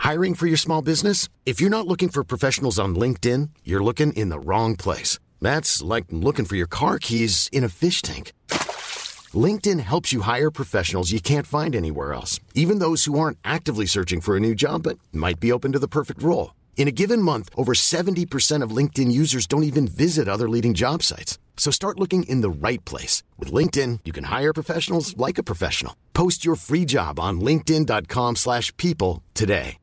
Hiring for your small business? If you're not looking for professionals on LinkedIn, you're looking in the wrong place. That's like looking for your car keys in a fish tank. LinkedIn helps you hire professionals you can't find anywhere else, even those who aren't actively searching for a new job but might be open to the perfect role. In a given month, over 70% of LinkedIn users don't even visit other leading job sites. So start looking in the right place. With LinkedIn, you can hire professionals like a professional. Post your free job on linkedin.com/people today.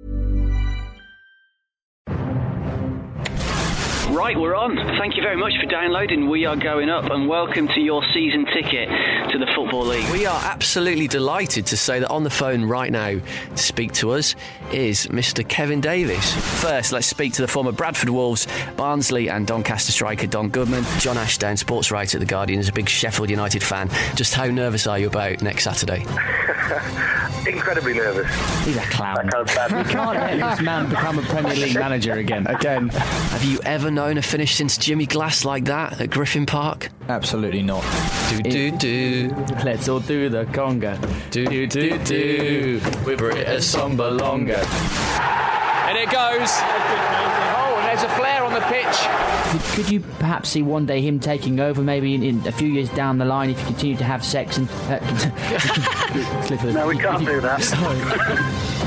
Right, we're on. Thank you very much for downloading We Are Going Up, and welcome to your season ticket to the Football League. We are absolutely delighted to say that on the phone right now to speak to us is Mr. Kevin Davies. First, let's speak to the former Bradford Wolves, Barnsley and Doncaster striker Don Goodman. John Ashdown, sports writer at The Guardian, is a big Sheffield United fan. Just how nervous are you about next Saturday? Incredibly nervous. He's a clown. You can't let this man become a Premier League manager again. Have you ever known a finish since Jimmy Glass like that at Griffin Park? Absolutely not. Do. Let's all do the conga. Do. With British Samba Longa. And it goes. Oh, and there's a flare on the pitch. Could you perhaps see one day him taking over, maybe in a few years down the line, if you continue to have sex and... No, we can't do that. Sorry.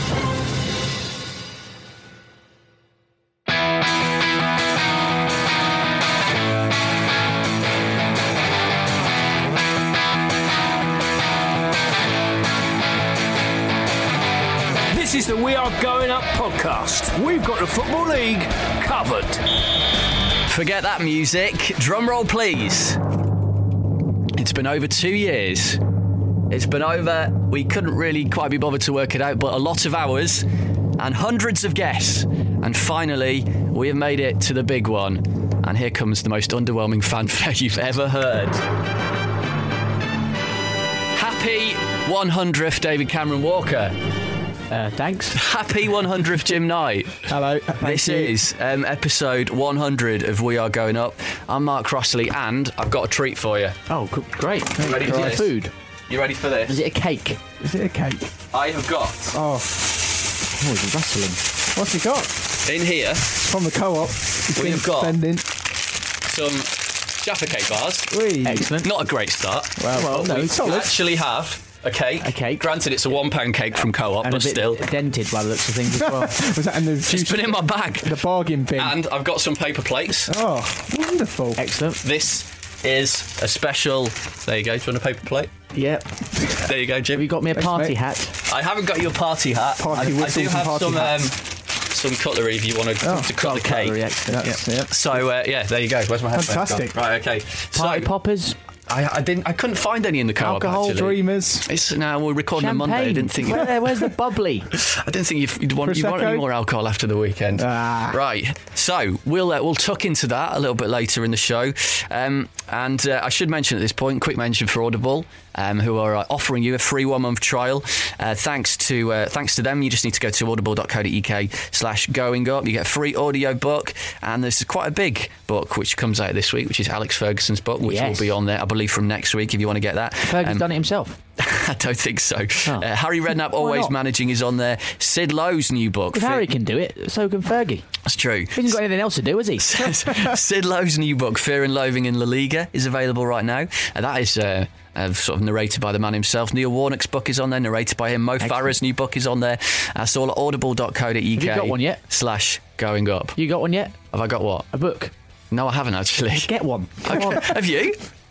This is the We Are Going Up podcast. We've got the Football League covered. Forget that music. Drum roll, please. It's been over 2 years. It's been over, we couldn't really quite be bothered to work it out, but a lot of hours and hundreds of guests. And finally, we have made it to the big one. And here comes the most underwhelming fanfare you've ever heard. Happy 100th, David Cameron Walker. Thanks. Happy 100th, Jim Knight. Hello. This is episode 100 of We Are Going Up. I'm Mark Crossley, and I've got a treat for you. Oh, great. Ready for Is it this? food? You ready for this? Is it a cake? Is it a cake? I have got Oh, it's rustling. What's he got? in here From the co-op. We have got spending. some Jaffa Cake bars. Whee. Excellent. Not a great start. Well, no, it's We solid. actually have a cake. A cake. Granted, it's a £1 cake from Co-op, And but a bit still. dented by the looks of things as well. Was that in the It's juice? been in my bag. The bargain bin. And I've got some paper plates. Oh, wonderful. Excellent. This is a special... There you go. Do you want a paper plate? Yep. There you go, Jim. Have you got me a party mate. hat? I haven't got your party hat. Party I do whistles and have party some hats. some cutlery if you want to cut the cake. Cutlery, excellent. That's it. So yeah, there you go. Where's my headphones? Fantastic. Gone? Right, okay. Party So poppers. I couldn't find any in the Co-op. Alcohol, actually. Dreamers. It's now we're recording on Champagne. Monday. I didn't think Where's the bubbly? I didn't think you'd want any Prosecco? more alcohol after the weekend. Right, so we'll tuck into that a little bit later in the show. And I should mention at this point, quick mention for Audible, who are offering you a free 1 month trial. Thanks to them, you just need to go to audible.co.uk/going up. You get a free audio book, and there's quite a big book which comes out this week, which is Alex Ferguson's book, which will be on there, I believe, from next week if you want to get that. Fergie's done it himself. I don't think so. Oh. Harry Redknapp, Always not? Managing, is on there. Sid Lowe's new book. If Harry can do it, so can Fergie. That's true. He hasn't got anything else to do, has he? Sid Lowe's new book, Fear and Loathing in La Liga, is available right now. And that is sort of narrated by the man himself. Neil Warnock's book is on there, narrated by him. Mo Farah's new book is on there. That's all at audible.co.uk. Have you got one yet? /going up. You got one yet? Have I got what? A book? No, I haven't actually. Get one. Come on. Have you?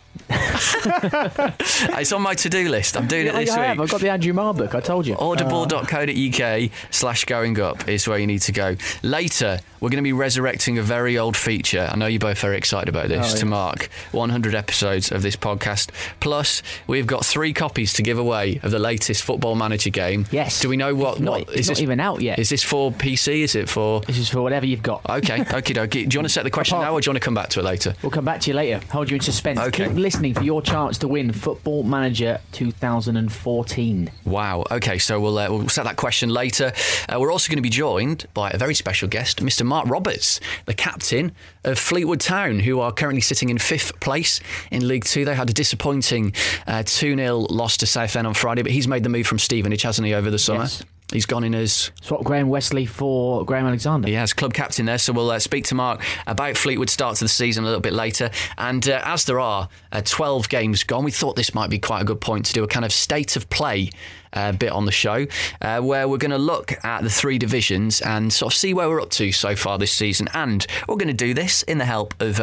It's on my to-do list. I'm doing it this I week. have. I've got the Andrew Marr book, I told you. Audible.co.uk/going up is where you need to go. Later, we're going to be resurrecting a very old feature. I know you're both very excited about this, to mark 100 episodes of this podcast. Plus, we've got 3 copies to give away of the latest Football Manager game. Yes. Do we know what? It's not even out yet. Is this for PC? Is it for... This is for whatever you've got. Okay, okie dokie. Do you want to set the question now, or do you want to come back to it later? We'll come back to you later. Hold you in suspense. Okay. Keep listening for your chance to win Football Manager 2014. Wow. Okay, so we'll set that question later. We're also going to be joined by a very special guest, Mr. Mark Roberts, the captain of Fleetwood Town, who are currently sitting in 5th place in League Two. They had a disappointing 2-0 loss to Southend on Friday, but he's made the move from Stevenage, hasn't he, over the summer? Yes. He's gone in as... Swap Graham Wesley for Graham Alexander. He has club captain there, so we'll speak to Mark about Fleetwood's start to the season a little bit later. And as there are 12 games gone, we thought this might be quite a good point to do a kind of state of play bit on the show, where we're going to look at the 3 divisions and sort of see where we're up to so far this season. And we're going to do this in the help of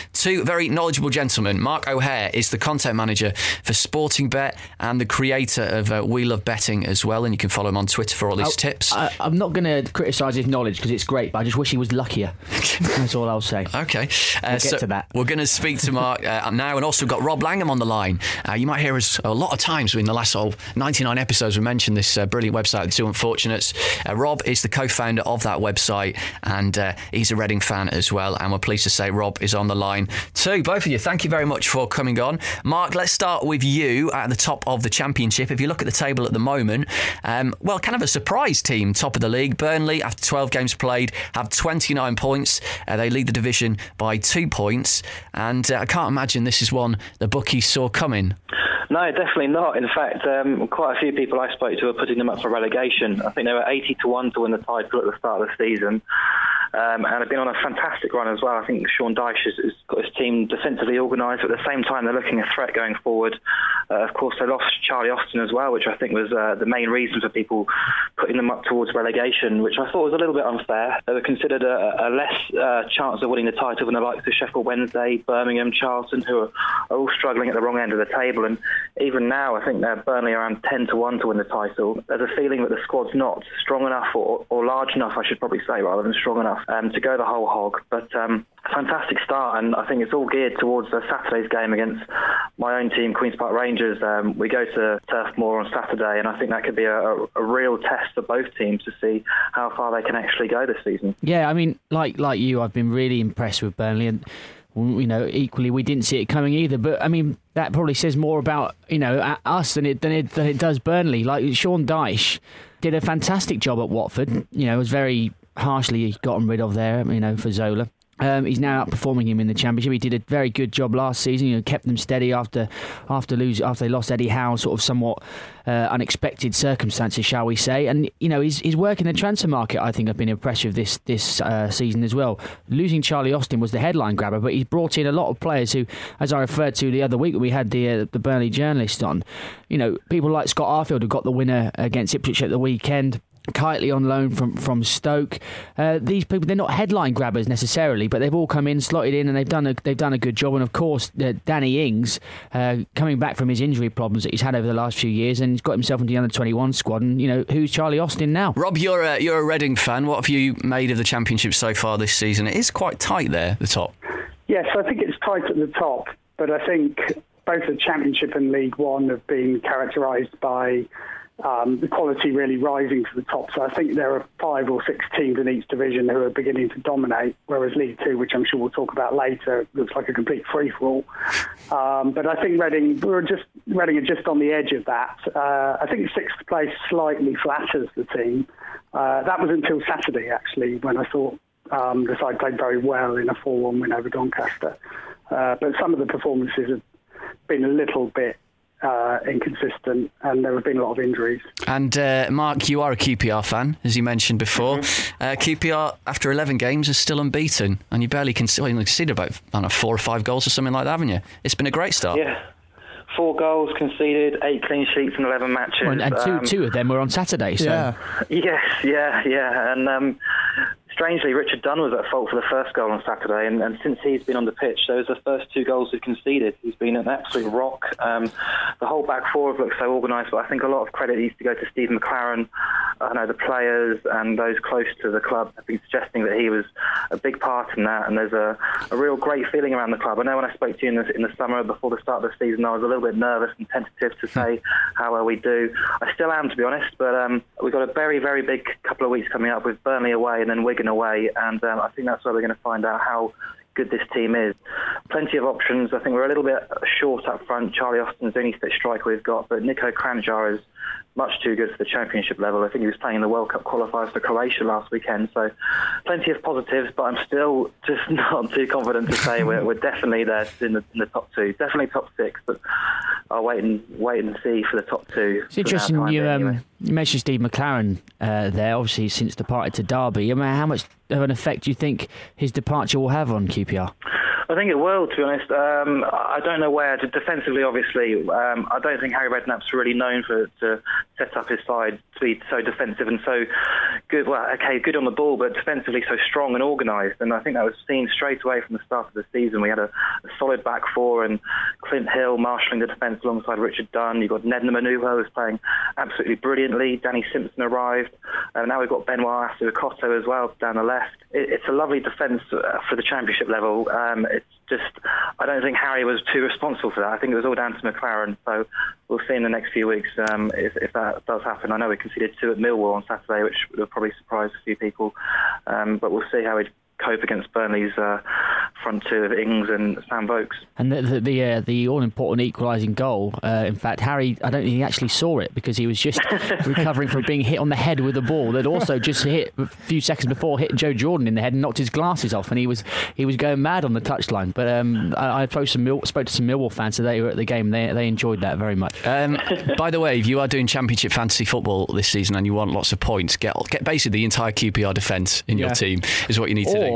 2 very knowledgeable gentlemen. Mark O'Hare is the content manager for Sporting Bet and the creator of We Love Betting as well, and you can follow him on Twitter for all his tips. I'm not going to criticise his knowledge because it's great, but I just wish he was luckier. That's all I'll say. Okay. We'll get to that. We're going to speak to Mark now, and also we've got Rob Langham on the line. You might hear us a lot of times in the last 99 episodes. We mentioned this brilliant website, The Two Unfortunates. Rob is the co-founder of that website, and he's a Reading fan as well, and we're pleased to say Rob is on the line too. Both of you, thank you very much for coming on. Mark, let's start with you at the top of the Championship. If you look at the table at the moment, well, kind of a surprise team, top of the league. Burnley, after 12 games played, have 29 points. They lead the division by 2 points, and I can't imagine this is one the bookies saw coming. No, definitely not. In fact, quite a few people I spoke to are putting them up for relegation. I think they were 80-1 to win the title at the start of the season. And have been on a fantastic run as well. I think Sean Dyche has got his team defensively organised, but at the same time they're looking a threat going forward. Of course, they lost Charlie Austin as well, which I think was the main reason for people putting them up towards relegation, which I thought was a little bit unfair. They were considered a less chance of winning the title than the likes of Sheffield Wednesday, Birmingham, Charlton, who are all struggling at the wrong end of the table. And even now, I think they're Burnley around 10-1 to win the title. There's a feeling that the squad's not strong enough, or large enough, I should probably say, rather than strong enough, to go the whole hog. But fantastic start, and I think it's all geared towards Saturday's game against my own team, Queen's Park Rangers. We go to Turf Moor on Saturday, and I think that could be a real test for both teams to see how far they can actually go this season. Yeah, I mean, like you, I've been really impressed with Burnley, and equally we didn't see it coming either. But I mean, that probably says more about us than it does Burnley. Like Sean Dyche did a fantastic job at Watford. Was very harshly gotten rid of there, for Zola. He's now outperforming him in the Championship. He did a very good job last season. Kept them steady after they lost Eddie Howe, sort of somewhat unexpected circumstances, shall we say? And his work in the transfer market, I think, I've been impressed with this season as well. Losing Charlie Austin was the headline grabber, but he's brought in a lot of players who, as I referred to the other week, we had the Burnley journalist on. People like Scott Arfield, who got the winner against Ipswich at the weekend. Kitely on loan from Stoke. These people, they're not headline grabbers necessarily, but they've all come in, slotted in, and they've done a good job. And of course, Danny Ings, coming back from his injury problems that he's had over the last few years, and he's got himself into the under-21 squad. And who's Charlie Austin now? Rob, you're a Reading fan. What have you made of the Championship so far this season? It is quite tight there at the top. Yes, I think it's tight at the top, but I think both the Championship and League One have been characterised by the quality really rising to the top. So I think there are 5 or 6 teams in each division who are beginning to dominate, whereas League Two, which I'm sure we'll talk about later, looks like a complete free-for-all. But I think Reading are just on the edge of that. I think 6th place slightly flatters the team. That was until Saturday, actually, when I thought the side played very well in a 4-1 win over Doncaster. But some of the performances have been a little bit inconsistent, and there have been a lot of injuries. And Mark, you are a QPR fan, as you mentioned before. QPR, after 11 games, is still unbeaten, and you barely conceded about 4 or 5 goals or something like that, haven't you? It's been a great start. Yeah. 4 goals conceded, 8 clean sheets in 11 matches. Well, and two of them were on Saturday. So. Yeah. Yes, and strangely, Richard Dunn was at fault for the first goal on Saturday, and since he's been on the pitch, those are the first 2 goals he's conceded. He's been an absolute rock. The whole back four have looked so organised, but I think a lot of credit needs to go to Steve McLaren. I know the players and those close to the club have been suggesting that he was a big part in that, and there's a real great feeling around the club. I know when I spoke to you in the summer before the start of the season, I was a little bit nervous and tentative to say how well we do. I still am, to be honest, but we've got a very, very big couple of weeks coming up with Burnley away and then Wigan away, and I think that's where we're going to find out how good this team is. Plenty of options. I think we're a little bit short up front. Charlie Austin's the only fit striker we've got, but Nico Kranjčar is much too good for the Championship level. I think he was playing in the World Cup qualifiers for Croatia last weekend, so plenty of positives, but I'm still just not too confident to say we're definitely there in the top 2. Definitely top 6, but I'll wait and see for the top two. It's interesting you mentioned Steve McClaren there, obviously since departed to Derby. I mean, how much of an effect do you think his departure will have on QPR? I think it will, to be honest. I don't know where. Defensively, obviously, I don't think Harry Redknapp's really known to set up his side to be so defensive and so good. Well, okay, good on the ball, but defensively so strong and organised. And I think that was seen straight away from the start of the season. We had a solid back four, and Clint Hill marshalling the defence alongside Richard Dunn. You've got Nedna Manuho who's playing absolutely brilliantly. Danny Simpson arrived. Now we've got Benoit Assou-Ekotto as well down the left. It's a lovely defence for the Championship level. It's just, I don't think Harry was too responsible for that. I think it was all down to McClaren. So we'll see in the next few weeks if that does happen. I know we conceded 2 at Millwall on Saturday, which would have probably surprised a few people. But we'll see how we cope against Burnley's front two of Ings and Sam Vokes. And the all-important equalising goal, in fact, Harry, I don't think he actually saw it because he was just recovering from being hit on the head with a ball that also just hit a few seconds before hit Joe Jordan in the head and knocked his glasses off, and he was going mad on the touchline. But I spoke to some Millwall fans today who were at the game. They enjoyed that very much. By the way, if you are doing Championship fantasy football this season and you want lots of points, get basically the entire QPR defence in your team is what you need to do.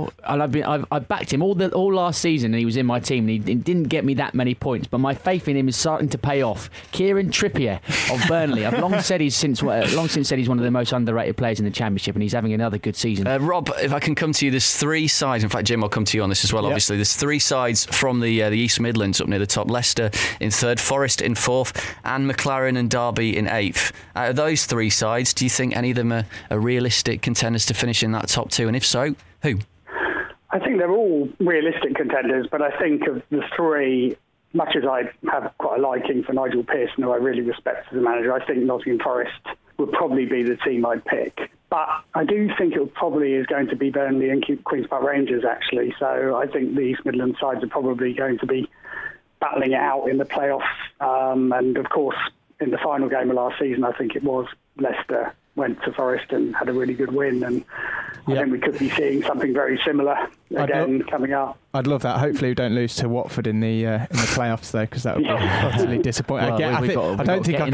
And I've backed him all last season, and he was in my team, and he didn't get me that many points, but my faith in him is starting to pay off. Kieran Trippier of Burnley. I've long since said he's one of the most underrated players in the Championship, and he's having another good season. Rob, if I can come to you, there's 3 sides. In fact, Jim, I'll come to you on this as well. Yep. Obviously, there's 3 sides from the East Midlands up near the top. Leicester in 3rd, Forest in 4th, and McLaren and Derby in 8th. Out of those 3 sides, do you think any of them are realistic contenders to finish in that top 2? And if so, who? I think they're all realistic contenders, but I think of the 3, much as I have quite a liking for Nigel Pearson, who I really respect as a manager, I think Nottingham Forest would probably be the team I'd pick. But I do think it probably is going to be Burnley and Queen's Park Rangers, actually. So I think the East Midlands sides are probably going to be battling it out in the playoffs. And of course, in the final game of last season, I think it was Leicester went to Forest and had a really good win, and I think we could be seeing something very similar again coming up. I'd love that. Hopefully we don't lose to Watford in the playoffs though, because that would be utterly disappointing. Well, I don't think I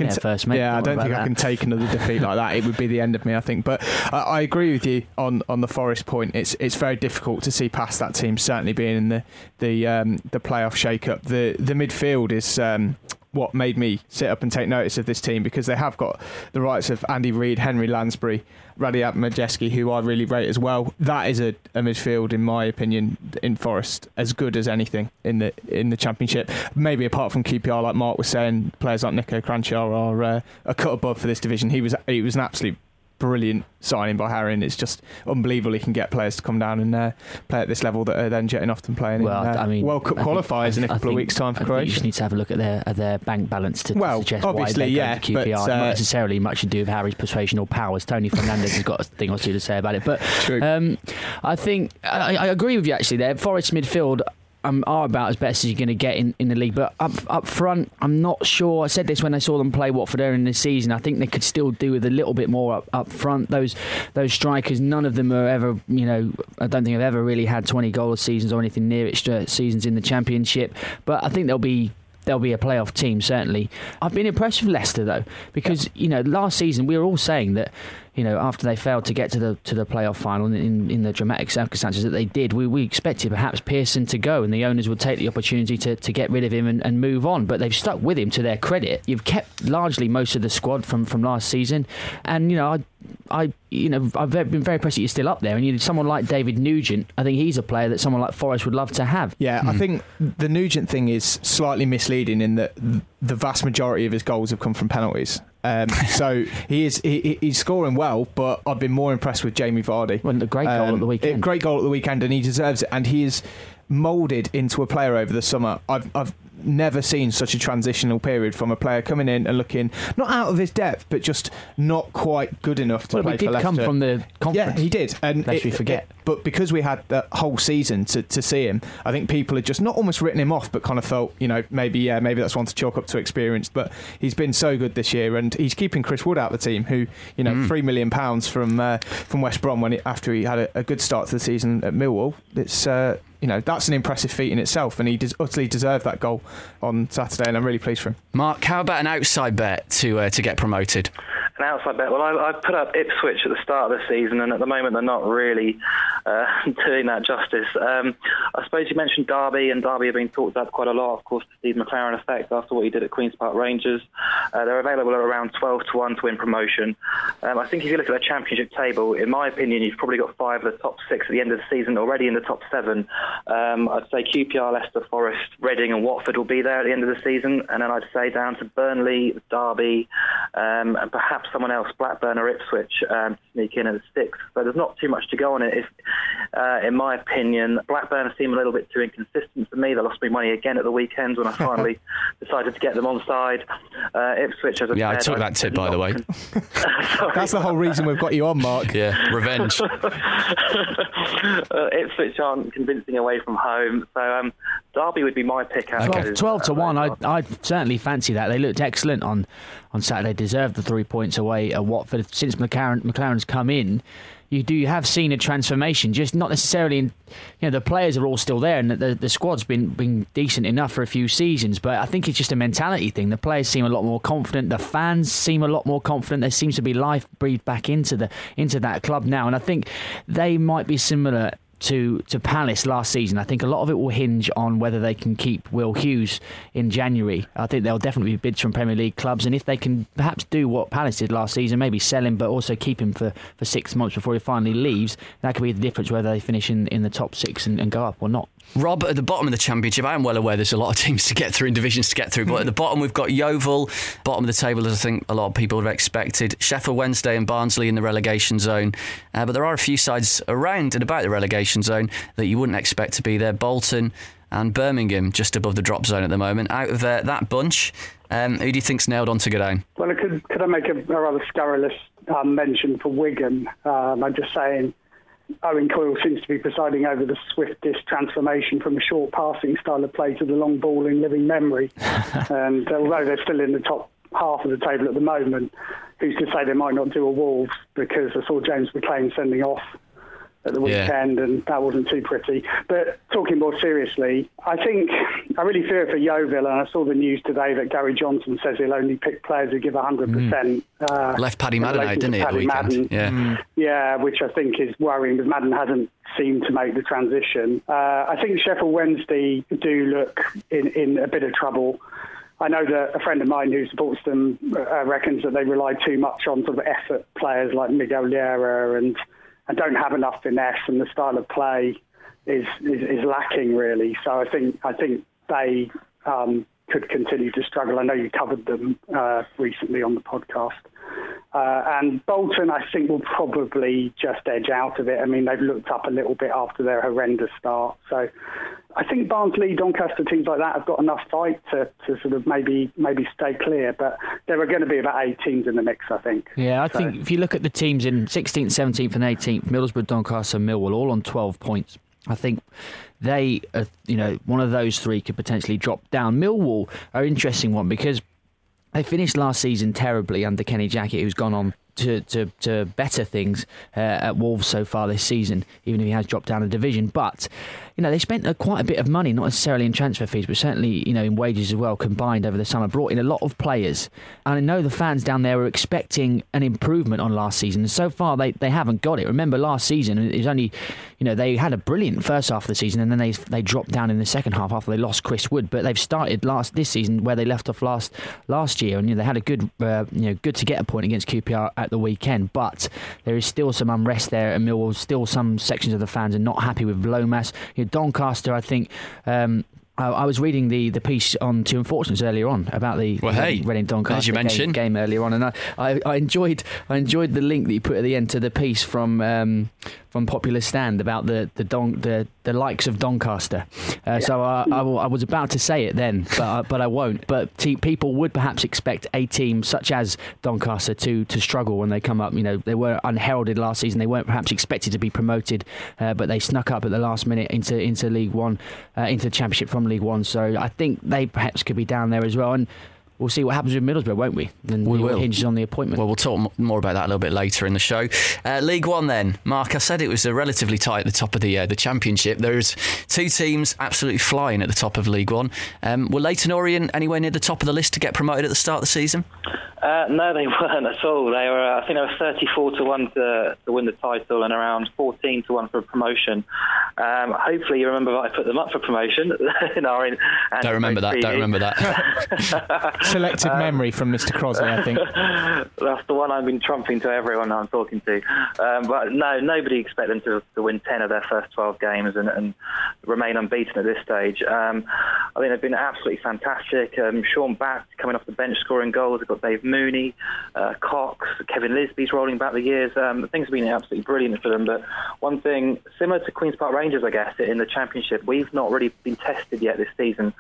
can take another defeat like that. It would be the end of me, I think. But I agree with you on the Forest point. It's very difficult to see past that team, certainly being in the playoff shake-up. The midfield is what made me sit up and take notice of this team, because they have got the rights of Andy Reid, Henry Lansbury, Radiat Majeski, who I really rate as well. That is a midfield, in my opinion, in Forest, as good as anything in the Championship. Maybe apart from QPR, like Mark was saying, players like Nico Cranchar are a cut above for this division. He was an absolute brilliant signing by Harry, and it's just unbelievable he can get players to come down and play at this level that are then jetting off and playing in World Cup qualifiers in a couple of weeks' time for Croatia. You just need to have a look at their bank balance to suggest obviously, why they go to QPR. Not necessarily much to do with Harry's persuasion or powers. Tony Fernandez has got a thing or two to say about it, but I think I agree with you actually there. Forest midfield are about as best as you're going to get in the league, but up front, I'm not sure. I said this when I saw them play Watford earlier in the season. I think they could still do with a little bit more up front. Those strikers, none of them are ever, I don't think I've ever really had 20 goal seasons or anything near it seasons in the Championship. But I think they'll be a playoff team, certainly. I've been impressed with Leicester though, because last season we were all saying that after they failed to get to the playoff final in the dramatic circumstances that they did, we expected perhaps Pearson to go and the owners would take the opportunity to get rid of him and move on. But they've stuck with him to their credit. You've kept largely most of the squad from last season, and I've been very impressed that you're still up there. And someone like David Nugent, I think he's a player that someone like Forest would love to have. Yeah, I think the Nugent thing is slightly misleading in that the vast majority of his goals have come from penalties. So he's scoring well, but I've been more impressed with Jamie Vardy. Well, a great goal at the weekend. Great goal at the weekend, and he deserves it. And he is moulded into a player over the summer. I've never seen such a transitional period from a player coming in and looking not out of his depth, but just not quite good enough to play for Leicester. He did come from the conference. Yeah, he did. And lest we forget. But because we had the whole season to see him, I think people had just not almost written him off, but kind of felt, maybe that's one to chalk up to experience. But he's been so good this year, and he's keeping Chris Wood out of the team, who, £3 million from West Brom after he had a good start to the season at Millwall. that's an impressive feat in itself, and he utterly deserved that goal on Saturday, and I'm really pleased for him. Mark, how about an outside bet to get promoted? An outside bet. Well, I put up Ipswich at the start of the season, and at the moment they're not really doing that justice. I suppose you mentioned Derby, and Derby have been talked about quite a lot, of course, the Steve McLaren effect after what he did at Queen's Park Rangers. They're available at around 12-1 to win promotion. I think if you look at the Championship table, in my opinion, you've probably got 5 of the top 6 at the end of the season already in the top 7. I'd say QPR, Leicester, Forest, Reading and Watford will be there at the end of the season, and then I'd say down to Burnley, Derby, and perhaps someone else, Blackburn or Ipswich, sneak in at 6th. So there's not too much to go on it. In my opinion, Blackburn seem a little bit too inconsistent for me. They lost me money again at the weekend when I finally decided to get them on side. Ipswich, as I took that tip, by the way. That's the whole reason we've got you on, Mark. Yeah, revenge. Ipswich aren't convincing away from home, so Derby would be my pick. 12-1, I'd certainly fancy that. They looked excellent on Saturday, deserved the 3 points away at Watford. Since McLaren's come in, you have seen a transformation, just not necessarily in, the players are all still there, and the squad's been decent enough for a few seasons, but I think it's just a mentality thing. The players seem a lot more confident, the fans seem a lot more confident, there seems to be life breathed back into that club now, and I think they might be similar to Palace last season. I think a lot of it will hinge on whether they can keep Will Hughes in January. I think there'll definitely be bids from Premier League clubs, and if they can perhaps do what Palace did last season, maybe sell him but also keep him for 6 months before he finally leaves, that could be the difference whether they finish in the top 6 and go up or not. Rob, at the bottom of the Championship, I am well aware there's a lot of teams to get through and divisions to get through, but at the bottom we've got Yeovil, bottom of the table as I think a lot of people have expected, Sheffield Wednesday and Barnsley in the relegation zone, but there are a few sides around and about the relegation zone that you wouldn't expect to be there. Bolton and Birmingham just above the drop zone at the moment. Out of that bunch, who do you think's nailed on to go down? Well, could I make a rather scurrilous mention for Wigan? I'm just saying Owen Coyle seems to be presiding over the swiftest transformation from a short passing style of play to the long ball in living memory. And although they're still in the top half of the table at the moment, who's to say they might not do a Wolves, because I saw James McLean sending off at the weekend, and that wasn't too pretty. But talking more seriously, I really fear for Yeovil, and I saw the news today that Gary Johnson says he'll only pick players who give 100%. Left Paddy Madden out, didn't he, at the weekend? Yeah, which I think is worrying, because Madden hasn't seemed to make the transition. I think Sheffield Wednesday do look in a bit of trouble. I know that a friend of mine who supports them reckons that they rely too much on sort of effort players like Miguel Llera and don't have enough finesse, and the style of play is lacking really. So I think they could continue to struggle. I know you covered them recently on the podcast. And Bolton, I think, will probably just edge out of it. I mean, they've looked up a little bit after their horrendous start. So I think Barnsley, Doncaster, teams like that have got enough fight to sort of maybe stay clear. But there are going to be about 8 teams in the mix, I think. Yeah, I think if you look at the teams in 16th, 17th and 18th, Middlesbrough, Doncaster and Millwall, all on 12 points. I think they, one of those 3 could potentially drop down. Millwall are an interesting one because they finished last season terribly under Kenny Jackett, who's gone on to better things at Wolves so far this season, even if he has dropped down a division. But they spent quite a bit of money, not necessarily in transfer fees, but certainly in wages as well, combined over the summer. Brought in a lot of players, and I know the fans down there were expecting an improvement on last season, and so far they haven't got it. Remember, last season it was only they had a brilliant first half of the season, and then they dropped down in the second half after they lost Chris Wood. But they've started this season where they left off last year, and they had a good good to get a point against QPR at the weekend. But there is still some unrest there at Millwall. Still some sections of the fans are not happy with Lomas. Doncaster, I think. I was reading the piece on Two Unfortunates earlier on about the Reading Doncaster game earlier on, and I enjoyed the link that you put at the end to the piece from Popular Stand about the likes of Doncaster. So I was about to say it then, but I won't. But people would perhaps expect a team such as Doncaster to struggle when they come up. They were unheralded last season. They weren't perhaps expected to be promoted, but they snuck up at the last minute into League One, into the Championship from League One. So I think they perhaps could be down there as well. And we'll see what happens with Middlesbrough, won't we? And we will. It hinges on the appointment. Well, we'll talk more about that a little bit later in the show. League One then. Mark, I said it was relatively tight at the top of the Championship. There's two teams absolutely flying at the top of League One. Were Leyton Orient anywhere near the top of the list to get promoted at the start of the season? No, they weren't at all. They were, I think, they were 34-1 to win the title and around 14-1 for promotion. Hopefully, you remember that I put them up for promotion. Don't remember that. Selected memory from Mr. Crosley, I think. That's the one I've been trumping to everyone I'm talking to. But no, nobody expected them to win 10 of their first 12 games and remain unbeaten at this stage. I think they've been absolutely fantastic. Sean Batt coming off the bench scoring goals. They've got Dave Mooney, Cox, Kevin Lisby's rolling back the years. Things have been absolutely brilliant for them. But one thing, similar to Queen's Park Rangers, I guess, in the Championship, we've not really been tested yet this season.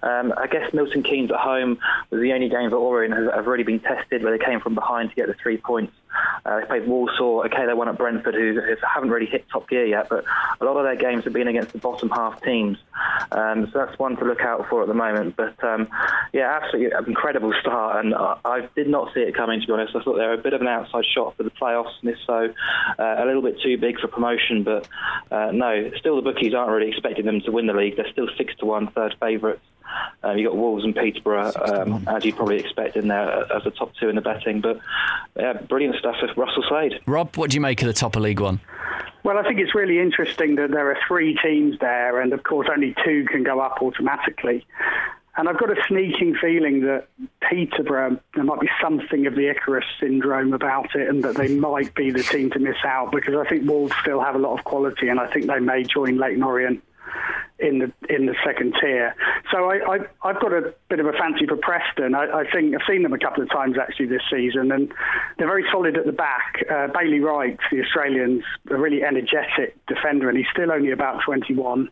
I guess Milton Keynes at home was the only game that Orient have really been tested, where they came from behind to get the 3 points. They played Walsall. Okay, they won at Brentford, who haven't really hit top gear yet, but a lot of their games have been against the bottom half teams. So that's one to look out for at the moment. But yeah, absolutely incredible start, and I did not see it coming, to be honest. I thought they were a bit of an outside shot for the playoffs, and if so, a little bit too big for promotion. But no, still the bookies aren't really expecting them to win the league. They're still 6-1 third favourites. You got Wolves and Peterborough, as you'd probably expect in there as the top two in the betting. But yeah, brilliant stuff with Russell Slade. Rob, what do you make of the top of League One? Well, I think it's really interesting that there are 3 teams there, and of course only 2 can go up automatically. And I've got a sneaking feeling that Peterborough, there might be something of the Icarus syndrome about it, and that they might be the team to miss out, because I think Wolves still have a lot of quality, and I think they may join Leyton Orient in the second tier. So I've got a bit of a fancy for Preston. I think I've seen them a couple of times actually this season, and they're very solid at the back. Bailey Wright, the Australian's a really energetic defender, and he's still only about 21.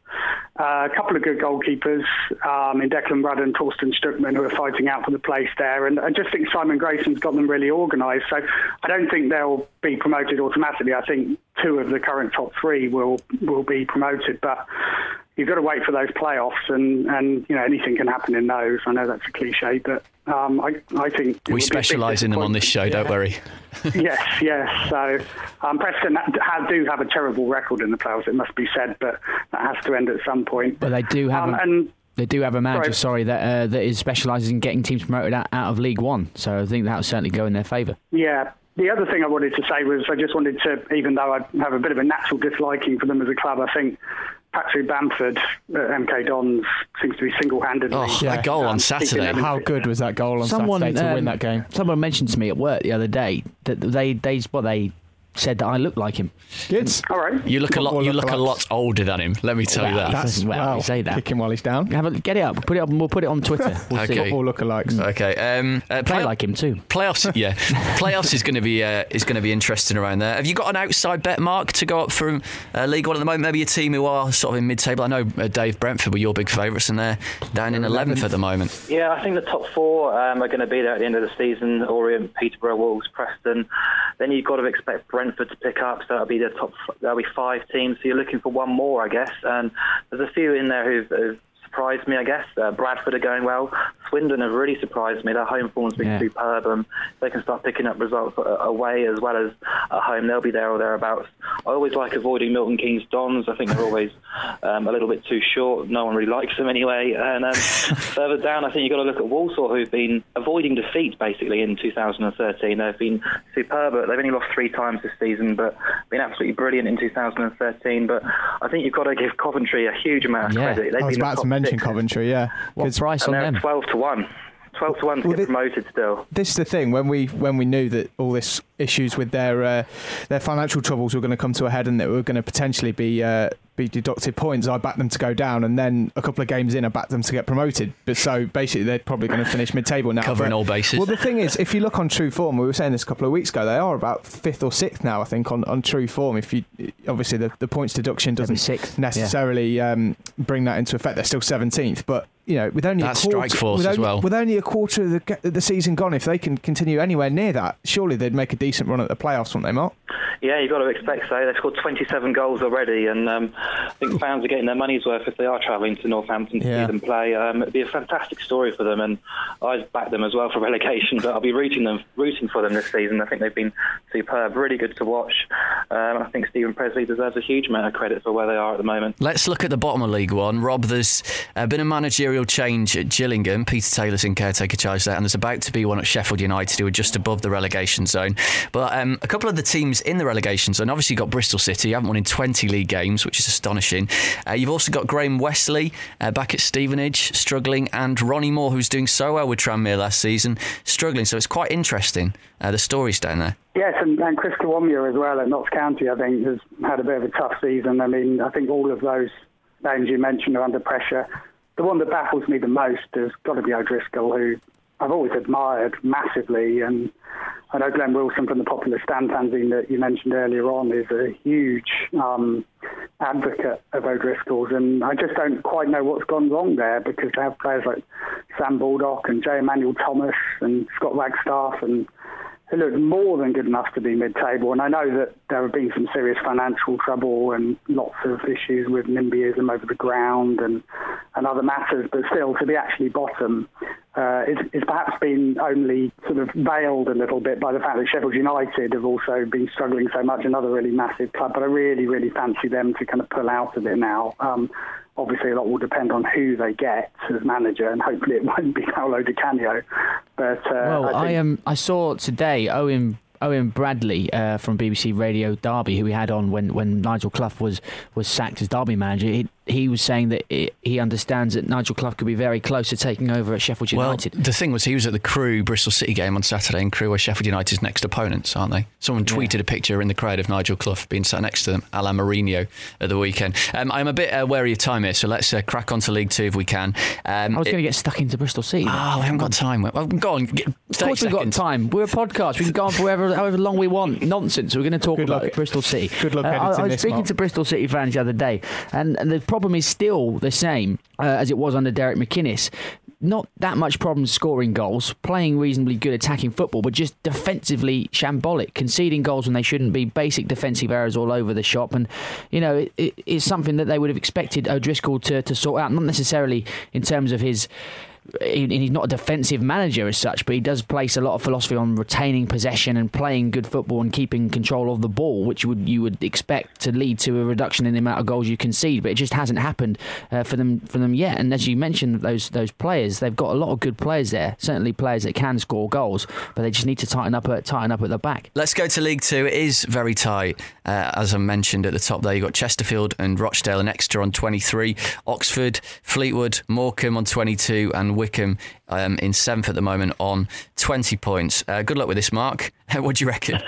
A couple of good goalkeepers in Declan Rudd and Torsten Stuckmann, who are fighting out for the place there. And I just think Simon Grayson's got them really organised. So I don't think they'll be promoted automatically. I think 2 of the current top 3 will be promoted, but you've got to wait for those playoffs, and you know, anything can happen in those. I know that's a cliche, but I think we specialise in them on this show. Don't worry. yes. So Preston do have a terrible record in the playoffs, it must be said, but that has to end at some point. But they do have they do have a manager, that is specialises in getting teams promoted out of League One. So I think that will certainly go in their favour. Yeah. The other thing I wanted to say was I just wanted to, even though I have a bit of a natural disliking for them as a club, I think Patrick Bamford at MK Dons seems to be single-handedly... that goal on Saturday. How good was that goal on Saturday to win that game? Someone mentioned to me at work the other day that they said that I look like him. Good. All right. You look a lot older than him. Let me tell you that. You say that. Kick him while he's down. Get it up. Put it up, and we'll put it on Twitter. We'll see. Football lookalikes. Okay. Play like him too. Playoffs. Yeah. Playoffs is going to be interesting around there. Have you got an outside bet, Mark, to go up from League One at the moment? Maybe a team who are sort of in mid-table. I know Dave, Brentford were your big favourites, and they're down in 11th at the moment. Yeah, I think the top 4 are going to be there at the end of the season. Orient, Peterborough, Wolves, Preston. Then you've got to expect Brentford to pick up, so that'll be there'll be 5 teams. So you're looking for one more, I guess. And there's a few in there who've surprised me, I guess. Bradford are going well. Swindon have really surprised me. Their home form's been superb. They can start picking up results away as well as at home. They'll be there or thereabouts. I always like avoiding Milton Keynes Dons. I think they're always a little bit too short. No one really likes them anyway. And further down, I think you've got to look at Walsall, who've been avoiding defeat basically in 2013. They've been superb. They've only lost 3 times this season, but been absolutely brilliant in 2013. But I think you've got to give Coventry a huge amount of credit. I was about to mention Coventry, yeah. What price on them? 12-1. 12-1 to get promoted still. This is the thing, when we knew that all this issues with their financial troubles were going to come to a head and that were going to potentially be deducted points, I backed them to go down, and then a couple of games in I backed them to get promoted. But so basically they're probably going to finish mid-table now. Covering all bases. Well, the thing is, if you look on True Form, we were saying this a couple of weeks ago, they are about 5th or 6th now, I think, on True Form. If you obviously the points deduction doesn't necessarily bring that into effect. They're still 17th, but with only that a quarter, strike force as well. With only a quarter of the season gone, if they can continue anywhere near that, surely they'd make a decent run at the playoffs, wouldn't they, Mark? Yeah, you've got to expect so. They've scored 27 goals already, and I think fans are getting their money's worth if they are travelling to Northampton to see them play. It'd be a fantastic story for them, and I've backed them as well for relegation, but I'll be rooting for them this season. I think they've been superb, really good to watch, and I think Stephen Presley deserves a huge amount of credit for where they are at the moment. Let's look at the bottom of League One. Rob, there's been a managerial change at Gillingham. Peter Taylor's in caretaker charge there, and there's about to be one at Sheffield United, who are just above the relegation zone. But a couple of the teams in the relegation zone, obviously you've got Bristol City, you haven't won in 20 league games, which is astonishing. You've also got Graham Wesley back at Stevenage, struggling, and Ronnie Moore, who's doing so well with Tranmere last season, struggling. So it's quite interesting, the stories down there. Yes, and Chris Kiwomya as well at Notts County, I think, has had a bit of a tough season. I mean, I think all of those names you mentioned are under pressure. The one that baffles me the most has got to be O'Driscoll, who I've always admired massively, and I know Glenn Wilson from the Popular Stand fanzine that you mentioned earlier on is a huge advocate of O'Driscoll's, and I just don't quite know what's gone wrong there, because they have players like Sam Baldock and J. Emmanuel Thomas and Scott Wagstaff, and they look more than good enough to be mid-table. And I know that there have been some serious financial trouble and lots of issues with NIMBYism over the ground and other matters, but still, to be actually bottom is perhaps been only sort of veiled a little bit by the fact that Sheffield United have also been struggling so much, another really massive club. But I really, really fancy them to kind of pull out of it now. Obviously, a lot will depend on who they get as manager, and hopefully it won't be Paolo Di Canio. But I saw today Owen Bradley from BBC Radio Derby, who we had on when Nigel Clough was sacked as Derby manager. He was saying that he understands that Nigel Clough could be very close to taking over at Sheffield United. Well, the thing was, he was at the Crewe Bristol City game on Saturday, and Crewe are Sheffield United's next opponents, aren't they? Someone tweeted a picture in the crowd of Nigel Clough being sat next to them, a la Mourinho, at the weekend. I'm a bit wary of time here, so let's crack on to League Two if we can. I was going to get stuck into Bristol City. We haven't got time. Well, go on. Of course we've got time. We're a podcast. We can go on for however long we want. Nonsense. We're going to talk about Bristol City. Good luck editing this, I was speaking to Bristol City fans the other day, and the problem is still the same as it was under Derek McInnes. Not that much problem scoring goals, playing reasonably good attacking football, but just defensively shambolic, conceding goals when they shouldn't be, basic defensive errors all over the shop. And, it's something that they would have expected O'Driscoll to sort out, not necessarily in terms of his... He's not a defensive manager as such, but he does place a lot of philosophy on retaining possession and playing good football and keeping control of the ball, which you would expect to lead to a reduction in the amount of goals you concede. But it just hasn't happened for them yet. And as you mentioned, those players, they've got a lot of good players there. Certainly players that can score goals, but they just need to tighten up at the back. Let's go to League Two. It is very tight. As I mentioned at the top there, you've got Chesterfield and Rochdale and Exeter on 23, Oxford, Fleetwood, Morecambe on 22, and Wickham in 7th at the moment on 20 points. Good luck with this, Mark. What do you reckon?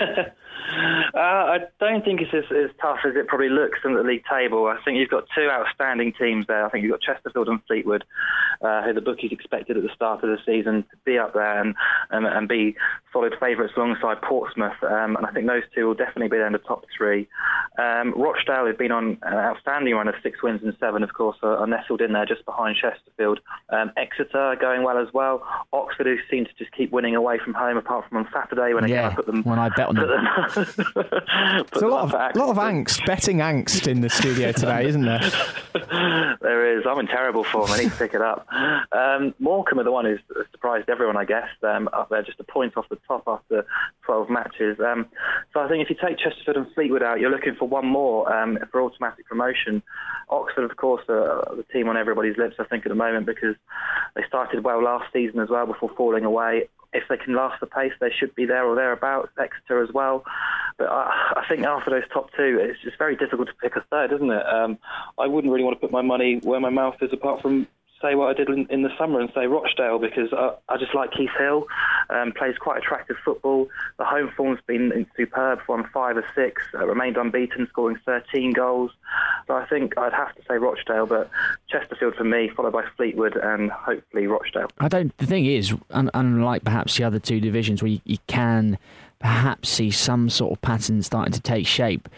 I don't think it's as tough as it probably looks in the league table. I think you've got two outstanding teams there. I think you've got Chesterfield and Fleetwood, who the bookies expected at the start of the season to be up there and be solid favourites alongside Portsmouth. And I think those two will definitely be there in the top three. Rochdale has been on an outstanding run of 6 wins and 7, of course, are nestled in there just behind Chesterfield. Exeter going well as well. Oxford, who seem to just keep winning away from home, apart from on Saturday when I put them. When I bet on them. There's a lot of angst, betting angst in the studio today, isn't there? There is. I'm in terrible form. I need to pick it up. Morecambe are the one who's surprised everyone, I guess. Up there, just a point off the top after 12 matches. So I think if you take Chesterfield and Fleetwood out, you're looking for one more for automatic promotion. Oxford, of course, are the team on everybody's lips, I think, at the moment, because they started well last season as well before falling away. If they can last the pace, they should be there or thereabouts. Exeter as well. But I think after those top two, it's just very difficult to pick a third, isn't it? I wouldn't really want to put my money where my mouth is, apart from say what I did in the summer and say Rochdale, because I just like Keith Hill, plays quite attractive football. The home form's been superb, won 5 or 6, remained unbeaten, scoring 13 goals. So I think I'd have to say Rochdale, but Chesterfield for me, followed by Fleetwood and hopefully Rochdale. The thing is, unlike perhaps the other two divisions where you can perhaps see some sort of pattern starting to take shape,